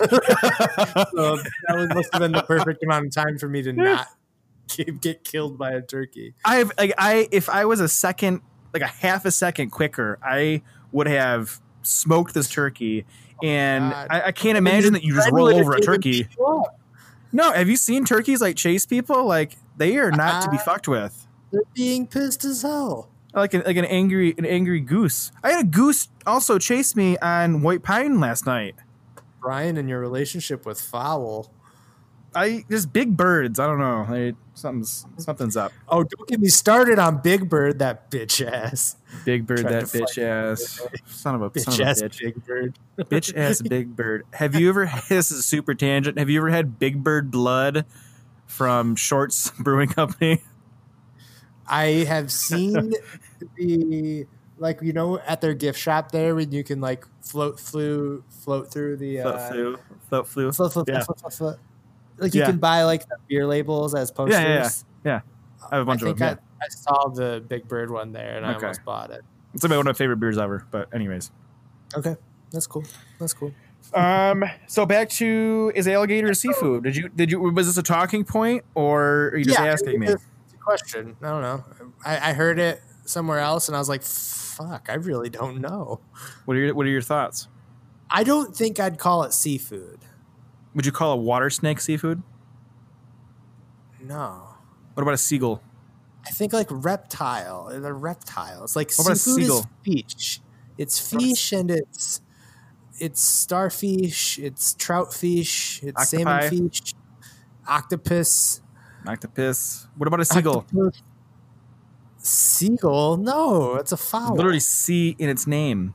Speaker 2: So that must have been the perfect amount of time for me to not get killed by a turkey.
Speaker 1: If I was a half a second quicker, I would have smoked this turkey. And I can't imagine that you just roll over a turkey. No, have you seen turkeys like chase people? Like they are not to be fucked with.
Speaker 2: They're being pissed as hell.
Speaker 1: Like an angry goose. I had a goose also chase me on White Pine last night.
Speaker 2: Brian, in your relationship with fowl.
Speaker 1: Just big birds. I don't know. Something's up.
Speaker 2: Oh, don't get me started on Big Bird, that bitch ass.
Speaker 1: Big Bird, that bitch ass. Son of a bitch.
Speaker 2: Big Bird.
Speaker 1: Bitch ass Big Bird. Have you ever? This is a super tangent. Have you ever had Big Bird blood from Shorts Brewing Company?
Speaker 2: I have seen at their gift shop there when you can like float through the float. Like you can buy like the beer labels as posters.
Speaker 1: Yeah. I have a bunch of them.
Speaker 2: I saw the Big Bird one there and I almost bought it.
Speaker 1: It's like one of my favorite beers ever. But anyways.
Speaker 2: Okay, that's cool.
Speaker 1: So back to, is alligator seafood? Was this a talking point or are you just asking me?
Speaker 2: Question. I don't know. I heard it somewhere else and I was like, fuck, I really don't know.
Speaker 1: What are your thoughts?
Speaker 2: I don't think I'd call it seafood.
Speaker 1: Would you call a water snake seafood?
Speaker 2: No.
Speaker 1: What about a seagull?
Speaker 2: I think like reptile. They're reptiles. Like
Speaker 1: what about
Speaker 2: seafood
Speaker 1: a seagull?
Speaker 2: Is fish. It's fish and it's starfish, it's trout fish, it's salmon fish, octopus.
Speaker 1: What about a seagull?
Speaker 2: Octopus. Seagull? No, it's a fowl.
Speaker 1: Literally sea in its name.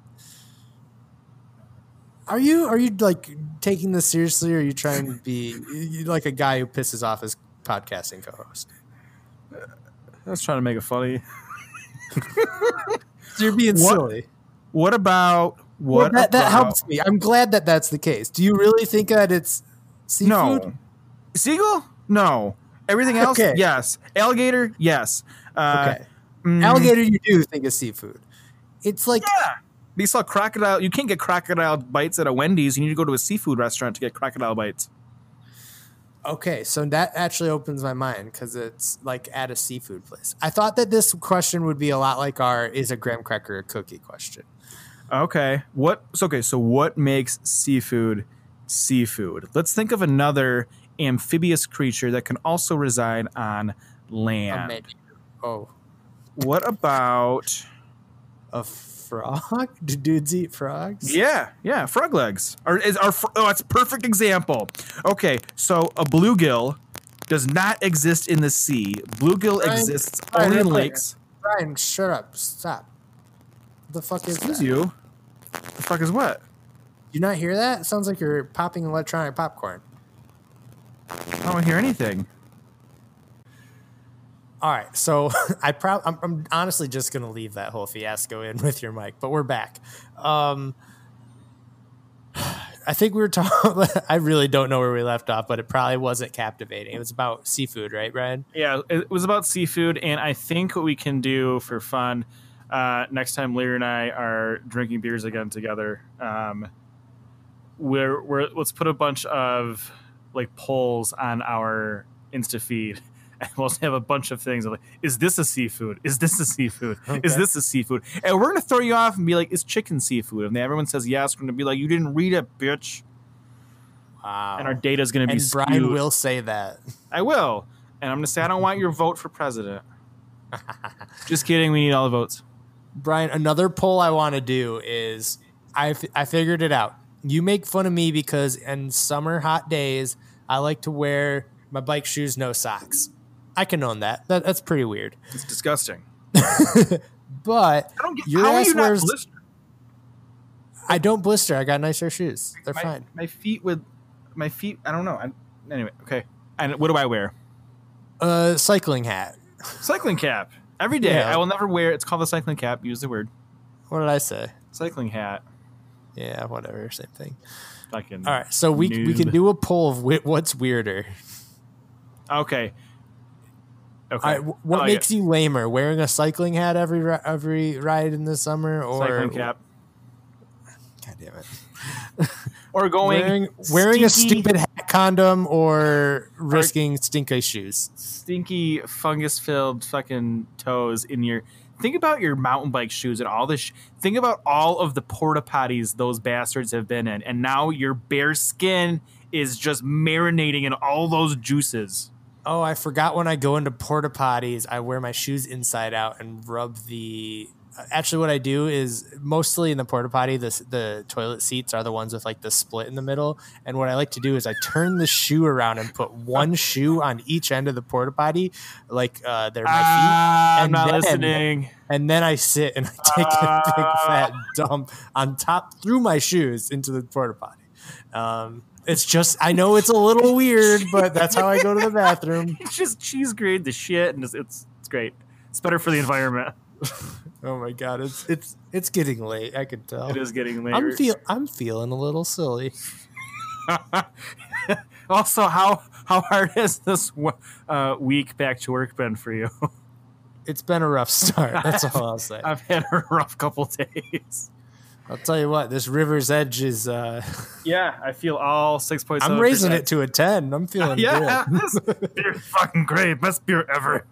Speaker 2: Are you like taking this seriously, or are you trying to be like a guy who pisses off his podcasting co-host?
Speaker 1: I was trying to make it funny.
Speaker 2: So you're being silly.
Speaker 1: What about
Speaker 2: that helps me. I'm glad that that's the case. Do you really think that it's seafood?
Speaker 1: No. Seagull? No. Everything else?
Speaker 2: Okay.
Speaker 1: Yes. Alligator? Yes.
Speaker 2: Okay. Alligator you do think is seafood. It's like...
Speaker 1: Yeah. You saw crocodile. You can't get crocodile bites at a Wendy's. You need to go to a seafood restaurant to get crocodile bites.
Speaker 2: Okay, so that actually opens my mind because it's like at a seafood place. I thought that this question would be a lot like our is a graham cracker a cookie question.
Speaker 1: Okay. So what makes seafood seafood? Let's think of another amphibious creature that can also reside on land.
Speaker 2: Oh.
Speaker 1: What about
Speaker 2: a frog? Do dudes eat frogs?
Speaker 1: Yeah, frog legs. It's a perfect example. Okay, so a bluegill does not exist in the sea. Bluegill exists only in lakes.
Speaker 2: Brian, shut up. Stop. The fuck is
Speaker 1: Excuse
Speaker 2: that?
Speaker 1: you? The fuck is what?
Speaker 2: You not hear that? It sounds like you're popping electronic popcorn.
Speaker 1: I don't hear anything.
Speaker 2: All right, so I'm honestly just gonna leave that whole fiasco in with your mic, but we're back. I think we were talking. I really don't know where we left off, but it probably wasn't captivating. It was about seafood, right, Brian?
Speaker 1: Yeah, it was about seafood, and I think what we can do for fun, next time Larry and I are drinking beers again together, let's put a bunch of like polls on our Insta feed. And we'll have a bunch of things like, is this a seafood? Is this a seafood?
Speaker 2: Okay.
Speaker 1: Is this a seafood? And we're going to throw you off and be like, is chicken seafood? And then everyone says yes. We're going to be like, you didn't read it, bitch.
Speaker 2: Wow.
Speaker 1: And our data is going to be
Speaker 2: And Brian
Speaker 1: skewed.
Speaker 2: will say that.
Speaker 1: I will. And I'm going to say, I don't want your vote for president. Just kidding. We need all the votes.
Speaker 2: Brian, another poll I want to do is I figured it out. You make fun of me because in summer hot days, I like to wear my bike shoes, no socks. I can own that. That's pretty weird.
Speaker 1: It's disgusting.
Speaker 2: But
Speaker 1: I don't get,
Speaker 2: your
Speaker 1: how are
Speaker 2: ass
Speaker 1: you not
Speaker 2: wears.
Speaker 1: blistered?
Speaker 2: I don't blister. I got nicer shoes. They're fine.
Speaker 1: My feet, I don't know. Anyway, okay. And what do I wear?
Speaker 2: Cycling hat.
Speaker 1: Cycling cap. Every day.
Speaker 2: Yeah.
Speaker 1: I will never wear. It's called a cycling cap. Use the word.
Speaker 2: What did I say?
Speaker 1: Cycling hat.
Speaker 2: Yeah, whatever. Same thing.
Speaker 1: Fucking
Speaker 2: All right. So we can
Speaker 1: noob.
Speaker 2: do a poll of what's weirder.
Speaker 1: Okay. Okay.
Speaker 2: All right, what makes you lamer? Wearing a cycling hat every ride in the summer, or
Speaker 1: cycling cap?
Speaker 2: God damn it!
Speaker 1: Or going
Speaker 2: wearing a
Speaker 1: stinky-
Speaker 2: stupid hat condom, or risking stinky shoes.
Speaker 1: stinky fungus-filled fucking toes in your. Think about your mountain bike shoes and all this. Think about all of the porta potties those bastards have been in, and now your bare skin is just marinating in all those juices.
Speaker 2: Oh, I forgot when I go into porta potties, I wear my shoes inside out and rub the. Actually, what I do is mostly in the porta potty, the toilet seats are the ones with like the split in the middle. And what I like to do is I turn the shoe around and put one shoe on each end of the porta potty, like they're my feet.
Speaker 1: I'm not listening.
Speaker 2: And then I sit and I take a big fat dump on top through my shoes into the porta potty. It's just, I know it's a little weird, but that's how I go to the bathroom.
Speaker 1: It's just cheese grade the shit, and it's great. It's better for the environment.
Speaker 2: Oh my god, it's getting late. I can tell.
Speaker 1: It is getting later.
Speaker 2: I'm feeling a little silly.
Speaker 1: Also, how hard has this week back to work been for you?
Speaker 2: It's been a rough start. That's all I'll say.
Speaker 1: I've had a rough couple days.
Speaker 2: I'll tell you what, this River's Edge is.
Speaker 1: Yeah, I feel all 6.7.
Speaker 2: I'm raising it to a 10. I'm feeling
Speaker 1: Yeah,
Speaker 2: good.
Speaker 1: this beer's fucking great. Best beer ever.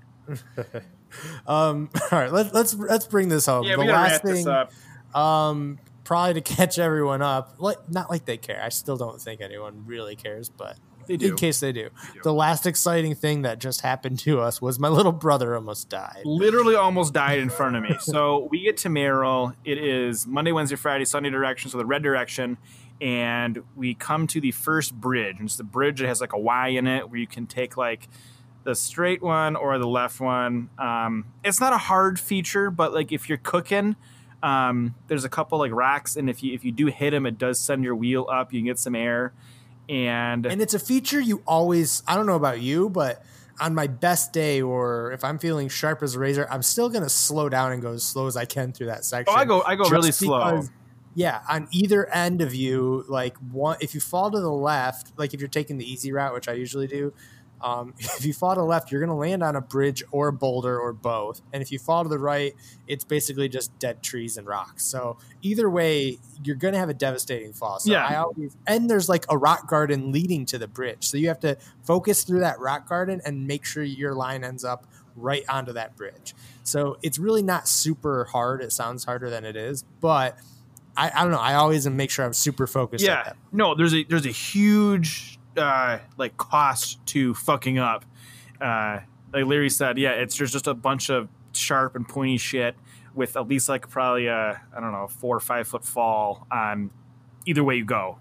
Speaker 2: All right, let's bring this home.
Speaker 1: Yeah,
Speaker 2: the
Speaker 1: we gotta
Speaker 2: last
Speaker 1: wrap this
Speaker 2: thing,
Speaker 1: up.
Speaker 2: probably to catch everyone up. Not like they care. I still don't think anyone really cares, but
Speaker 1: They do.
Speaker 2: in case they do. The last exciting thing that just happened to us was my little brother almost died.
Speaker 1: Literally almost died in front of me. So we get to Merrill. It is Monday, Wednesday, Friday, Sunday direction, so the red direction. And we come to the first bridge. And it's the bridge that has like a Y in it where you can take like the straight one or the left one. It's not a hard feature, but like if you're cooking, there's a couple like rocks. And if you do hit them, it does send your wheel up. You can get some air. And
Speaker 2: it's a feature you always, I don't know about you, but on my best day or if I'm feeling sharp as a razor, I'm still going to slow down and go as slow as I can through that section.
Speaker 1: I go
Speaker 2: Just
Speaker 1: really slow.
Speaker 2: because, yeah, on either end of you, like one, if you fall to the left, like if you're taking the easy route, which I usually do, if you fall to the left, you're going to land on a bridge or a boulder or both. And if you fall to the right, it's basically just dead trees and rocks. So either way, you're going to have a devastating fall. So
Speaker 1: Yeah.
Speaker 2: and there's like a rock garden leading to the bridge. So you have to focus through that rock garden and make sure your line ends up right onto that bridge. So it's really not super hard. It sounds harder than it is, but I don't know. I always make sure I'm super focused.
Speaker 1: Yeah,
Speaker 2: At that.
Speaker 1: no, there's a huge like cost to fucking up. Like Larry said, yeah, there's just a bunch of sharp and pointy shit with at least like probably a 4 or 5 foot fall on either way you go.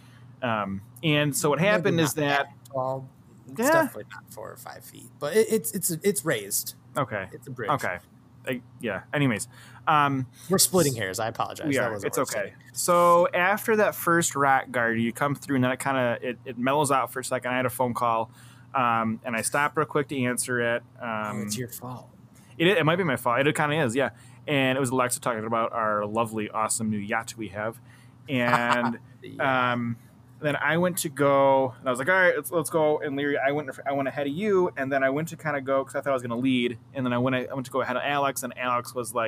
Speaker 1: And so what happened
Speaker 2: Maybe
Speaker 1: is
Speaker 2: not
Speaker 1: that
Speaker 2: tall. It's
Speaker 1: Yeah.
Speaker 2: definitely not 4 or 5 feet, but it's raised.
Speaker 1: okay,
Speaker 2: It's a bridge.
Speaker 1: okay, yeah. Anyways,
Speaker 2: We're splitting hairs. I apologize.
Speaker 1: we
Speaker 2: That
Speaker 1: are.
Speaker 2: wasn't
Speaker 1: It's
Speaker 2: what I
Speaker 1: okay.
Speaker 2: said.
Speaker 1: So after that first rock guard, you come through, and then it mellows out for a second. I had a phone call, and I stopped real quick to answer it.
Speaker 2: Oh, it's your fault.
Speaker 1: It might be my fault. It kind of is, yeah. And it was Alexa talking about our lovely, awesome new yacht we have, and then I went to go, and I was like, all right, let's go. And Larry, I went ahead of you, and then I went to kind of go because I thought I was going to lead, and then I went to go ahead of Alex, and Alex was like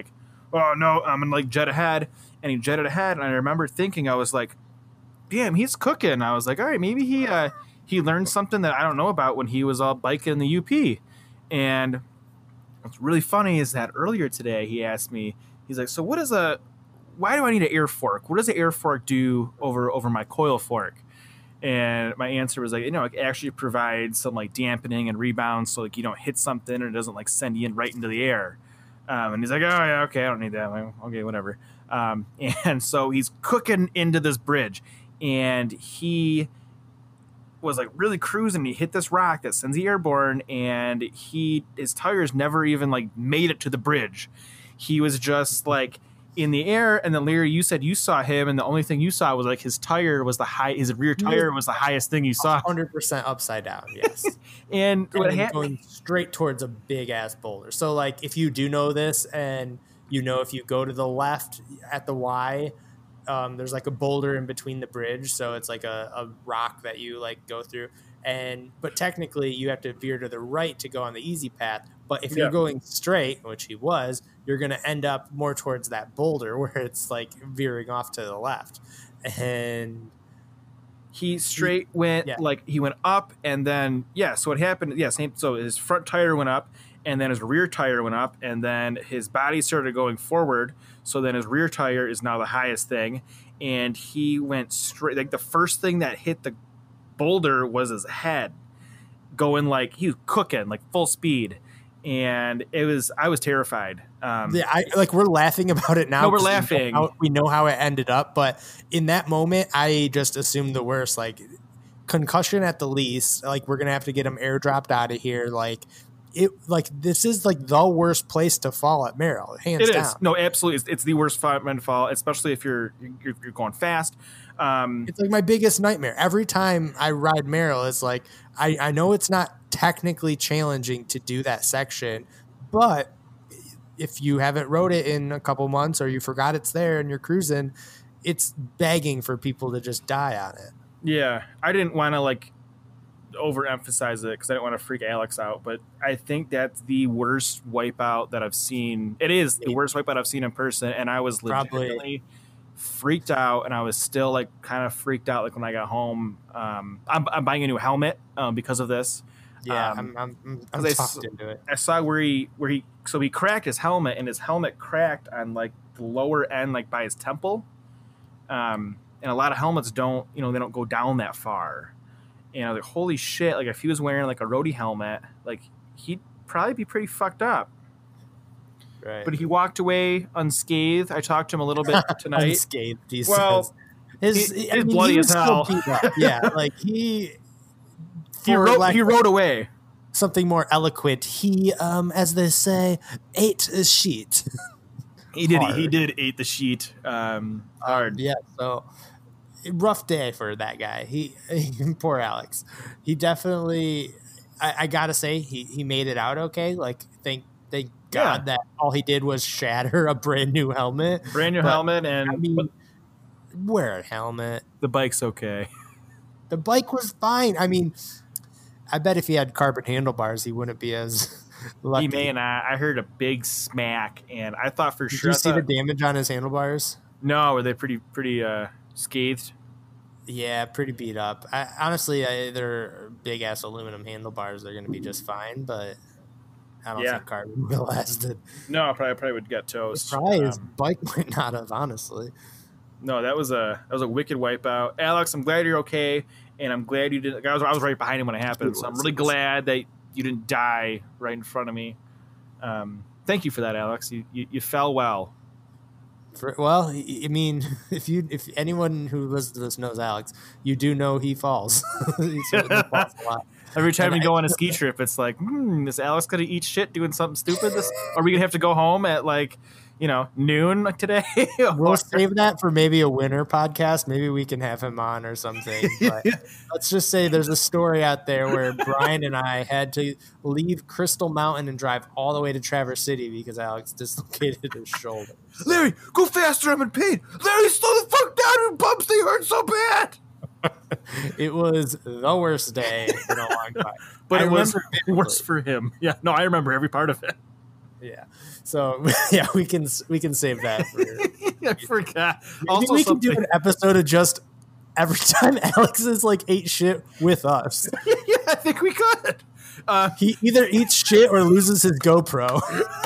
Speaker 1: oh no, I'm gonna like jet ahead. And he jetted ahead, and I remember thinking, I was like, damn, he's cooking. I was like, all right, maybe he learned something that I don't know about when he was all biking in the UP. And what's really funny is that earlier today he asked me, he's like, so why do I need an air fork? What does the air fork do over my coil fork? And my answer was like, it actually provides some like dampening and rebound, so like you don't hit something and it doesn't like send you right into the air. And he's like, oh yeah, okay, I don't need that. I'm like, okay, whatever. And so he's cooking into this bridge, and he was like really cruising. He hit this rock that sends you airborne, and his tires never even like made it to the bridge. He was just like in the air. And then Larry, you said you saw him, and the only thing you saw was like his rear tire was the highest thing you saw.
Speaker 2: 100% upside down. Yes.
Speaker 1: And what happened?
Speaker 2: Going straight towards a big ass boulder. So like if you do know this, and if you go to the left at the Y, there's like a boulder in between the bridge, so it's like a rock that you like go through. But technically you have to veer to the right to go on the easy path. But if you're going straight, which he was, you're going to end up more towards that boulder where it's like veering off to the left. And
Speaker 1: he went like he went up, and then so what happened? So his front tire went up, and then his rear tire went up, and then his body started going forward. So then his rear tire is now the highest thing, and he went straight. Like the first thing that hit the boulder was his head, going like he was cooking like full speed, and I was terrified.
Speaker 2: We're laughing about it now.
Speaker 1: No, we're laughing.
Speaker 2: We know how it ended up, but in that moment, I just assumed the worst. Like concussion at the least. Like we're gonna have to get him airdropped out of here. This is like the worst place to fall at Merrill, hands down.
Speaker 1: It is. No, absolutely. It's the worst spot to fall, especially if you're going fast.
Speaker 2: It's like my biggest nightmare. Every time I ride Merrill, it's like I know it's not technically challenging to do that section, but if you haven't rode it in a couple months or you forgot it's there and you're cruising, it's begging for people to just die on it.
Speaker 1: Yeah, I didn't want to like overemphasize it because I didn't want to freak Alex out, but I think that's the worst wipeout that I've seen. It is the worst wipeout I've seen in person, and I was legitimately freaked out, and I was still like kind of freaked out like when I got home. I'm buying a new helmet because of this.
Speaker 2: Yeah, I'm talked into it.
Speaker 1: I saw where he cracked his helmet, and his helmet cracked on like the lower end, like by his temple. And a lot of helmets don't go down that far. And I was like, holy shit! Like if he was wearing like a roadie helmet, like he'd probably be pretty fucked up.
Speaker 2: Right.
Speaker 1: But he walked away unscathed. I talked to him a little bit tonight.
Speaker 2: Unscathed. He says.
Speaker 1: His bloody as hell.
Speaker 2: Yeah, like he
Speaker 1: rode away.
Speaker 2: Something more eloquent. He, as they say, ate a sheet.
Speaker 1: He did eat the sheet. Hard.
Speaker 2: Yeah. So rough day for that guy. He poor Alex. He definitely. I gotta say he made it out okay. Like thank God that all he did was shatter a brand new helmet.
Speaker 1: And
Speaker 2: wear a helmet.
Speaker 1: The bike's okay.
Speaker 2: The bike was fine. I mean, I bet if he had carbon handlebars, he wouldn't be as lucky.
Speaker 1: He may, and I heard a big smack, and I thought for sure.
Speaker 2: Did you see the damage on his handlebars?
Speaker 1: No, were they pretty scathed?
Speaker 2: Yeah, pretty beat up. Honestly, they're big ass aluminum handlebars. They're going to be just fine, but I don't think carbon would have lasted.
Speaker 1: No, probably would get toast.
Speaker 2: Probably his bike might not have, honestly.
Speaker 1: No, that was a wicked wipeout. Alex, I'm glad you're okay, and I'm glad you didn't. I was right behind him when it happened, so I'm really glad that you didn't die right in front of me. Thank you for that, Alex. You fell well.
Speaker 2: I mean, if anyone who listens to this knows Alex, you do know he falls. He falls a lot.
Speaker 1: Every time we go on a ski trip, it's like, is Alex gonna eat shit doing something stupid? Are we gonna have to go home at like, noon today?
Speaker 2: We'll save that for maybe a winter podcast. Maybe we can have him on or something. But let's just say there's a story out there where Brian and I had to leave Crystal Mountain and drive all the way to Traverse City because Alex dislocated his shoulder.
Speaker 1: Larry, go faster! I'm in pain. Larry, slow the fuck down! Your bumps, they hurt so bad.
Speaker 2: It was the worst day in a long time.
Speaker 1: But it was worse for him. Yeah, no, I remember every part of it.
Speaker 2: Yeah. So yeah, we can save that. For,
Speaker 1: I forgot.
Speaker 2: maybe
Speaker 1: Also,
Speaker 2: we can do
Speaker 1: something.
Speaker 2: an episode of just every time Alex is like ate shit with us.
Speaker 1: Yeah, I think we could.
Speaker 2: He either eats shit or loses his GoPro.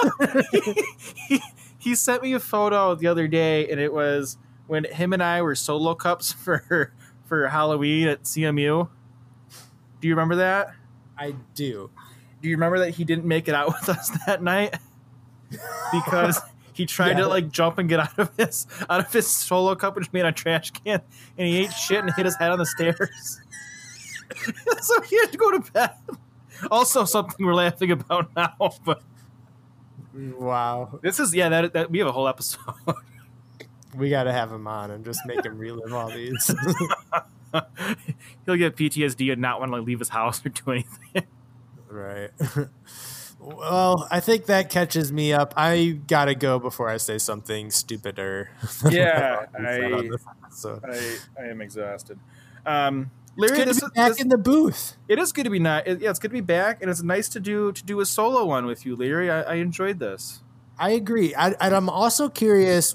Speaker 1: He sent me a photo the other day, and it was when him and I were solo cups for Halloween at CMU. Do you remember that?
Speaker 2: I do.
Speaker 1: Do you remember that he didn't make it out with us that night because he tried to like jump and get out of his solo cup, which made a trash can, and he ate shit and hit his head on the stairs. So he had to go to bed. Also, something we're laughing about now, but
Speaker 2: Wow.
Speaker 1: this is that we have a whole episode.
Speaker 2: We got to have him on and just make him relive all these.
Speaker 1: He'll get PTSD and not want to leave his house or do anything.
Speaker 2: Right. Well, I think that catches me up. I got to go before I say something stupider.
Speaker 1: Yeah,
Speaker 2: So
Speaker 1: I am exhausted.
Speaker 2: it's
Speaker 1: Larry,
Speaker 2: good to be back in the booth.
Speaker 1: it is good to be not. Yeah, it's good to be back, and it's nice to do a solo one with you, Larry. I enjoyed this.
Speaker 2: I agree. And I'm also curious,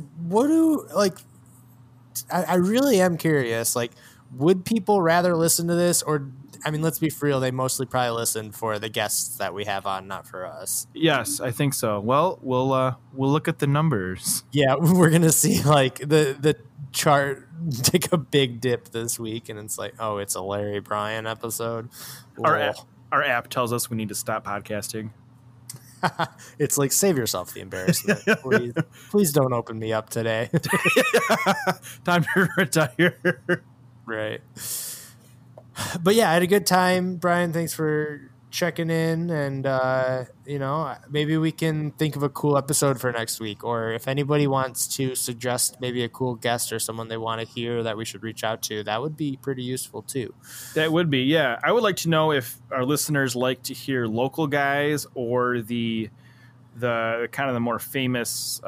Speaker 2: I really am curious, like, would people rather listen to this or, I mean, let's be real, they mostly probably listen for the guests that we have on, not for us.
Speaker 1: Yes, I think so. Well, we'll look at the numbers.
Speaker 2: Yeah, we're going to see, like, the chart take a big dip this week, and it's like, oh, it's a Larry Bryan episode.
Speaker 1: Our app tells us we need to stop podcasting.
Speaker 2: It's like, save yourself the embarrassment. Please don't open me up today.
Speaker 1: Time to retire.
Speaker 2: Right. But yeah, I had a good time. Brian, thanks for checking in. And, maybe we can think of a cool episode for next week. Or if anybody wants to suggest maybe a cool guest or someone they want to hear that we should reach out to, that would be pretty useful too.
Speaker 1: That would be, yeah. I would like to know if our listeners like to hear local guys or the kind of the more famous,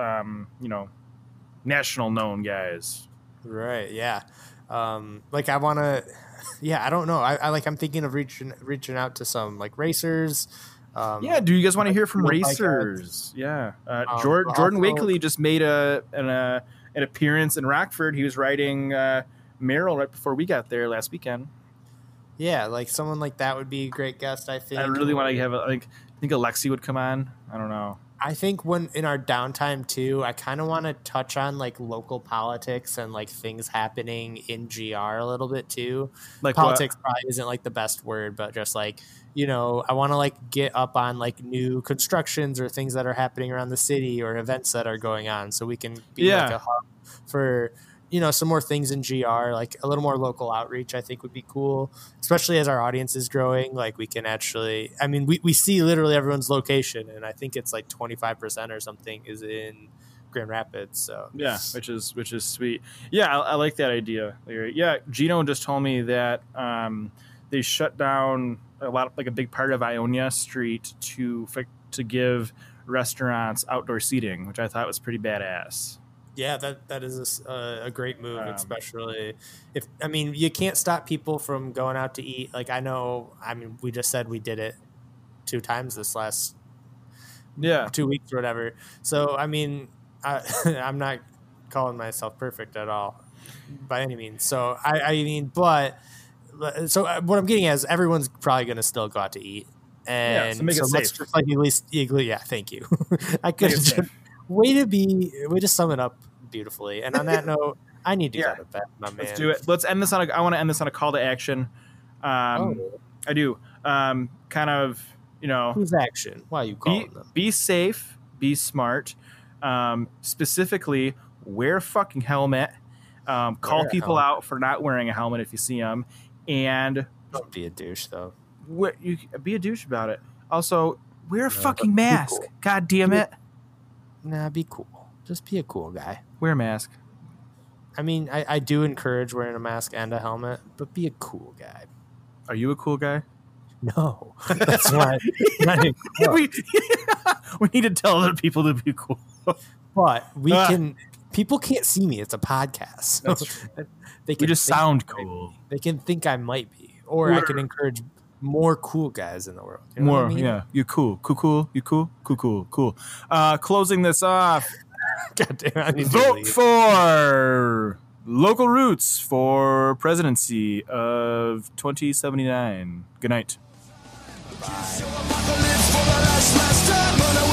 Speaker 1: national known guys.
Speaker 2: Right. Yeah. I want to, I don't know. I'm thinking of reaching out to some like racers.
Speaker 1: Yeah. Do you guys want to hear from
Speaker 2: like
Speaker 1: racers? Yeah. Jordan Wakely just made an appearance in Rockford. He was riding Merrill right before we got there last weekend.
Speaker 2: Yeah. Like someone like that would be a great guest. I think
Speaker 1: I really want to have I think Alexi would come on. I don't know.
Speaker 2: I think when in our downtime too, I kind of want to touch on like local politics and like things happening in GR a little bit too.
Speaker 1: Like
Speaker 2: politics probably isn't like the best word, but just like, I want to like get up on like new constructions or things that are happening around the city or events that are going on, so we can be like a hub for some more things in GR, like a little more local outreach. I think would be cool, especially as our audience is growing. Like we can actually, I mean, we see literally everyone's location, and I think it's like 25% or something is in Grand Rapids. So
Speaker 1: yeah, which is sweet. Yeah, I like that idea. Yeah, Gino just told me that they shut down a big part of Ionia Street to give restaurants outdoor seating, which I thought was pretty badass.
Speaker 2: Yeah, that is a great move, especially you can't stop people from going out to eat. Like we just said we did it 2 times this last 2 weeks or whatever. So, I'm not calling myself perfect at all by any means. So, what I'm getting at is everyone's probably going to still go out to eat. And
Speaker 1: so make it safe.
Speaker 2: Just like thank you. I could have just way to sum it up beautifully. And on that note, I need to go to bed, my man.
Speaker 1: Let's do it. Let's end this I want to end this on a call to action. I do. Kind of,
Speaker 2: who's action? Why are you calling them?
Speaker 1: Be safe, be smart. Specifically, wear a fucking helmet. Call people out for not wearing a helmet if you see them, and
Speaker 2: don't be a douche though.
Speaker 1: Be a douche about it. Also, wear a fucking mask. Cool. God damn it.
Speaker 2: Nah, be cool. Just be a cool guy.
Speaker 1: Wear a mask.
Speaker 2: I mean, I do encourage wearing a mask and a helmet, but be a cool guy.
Speaker 1: Are you a cool guy?
Speaker 2: No. That's why.
Speaker 1: We need to tell other people to be cool.
Speaker 2: But people can't see me. It's a podcast. So
Speaker 1: we just sound cool.
Speaker 2: They can think I might be. Or I can encourage more cool guys in the world. You know what I mean?
Speaker 1: Yeah. You cool. Closing this off.
Speaker 2: God damn, I need to
Speaker 1: Vote
Speaker 2: leave.
Speaker 1: for Local Roots for presidency of 2079. Good night.
Speaker 3: Bye.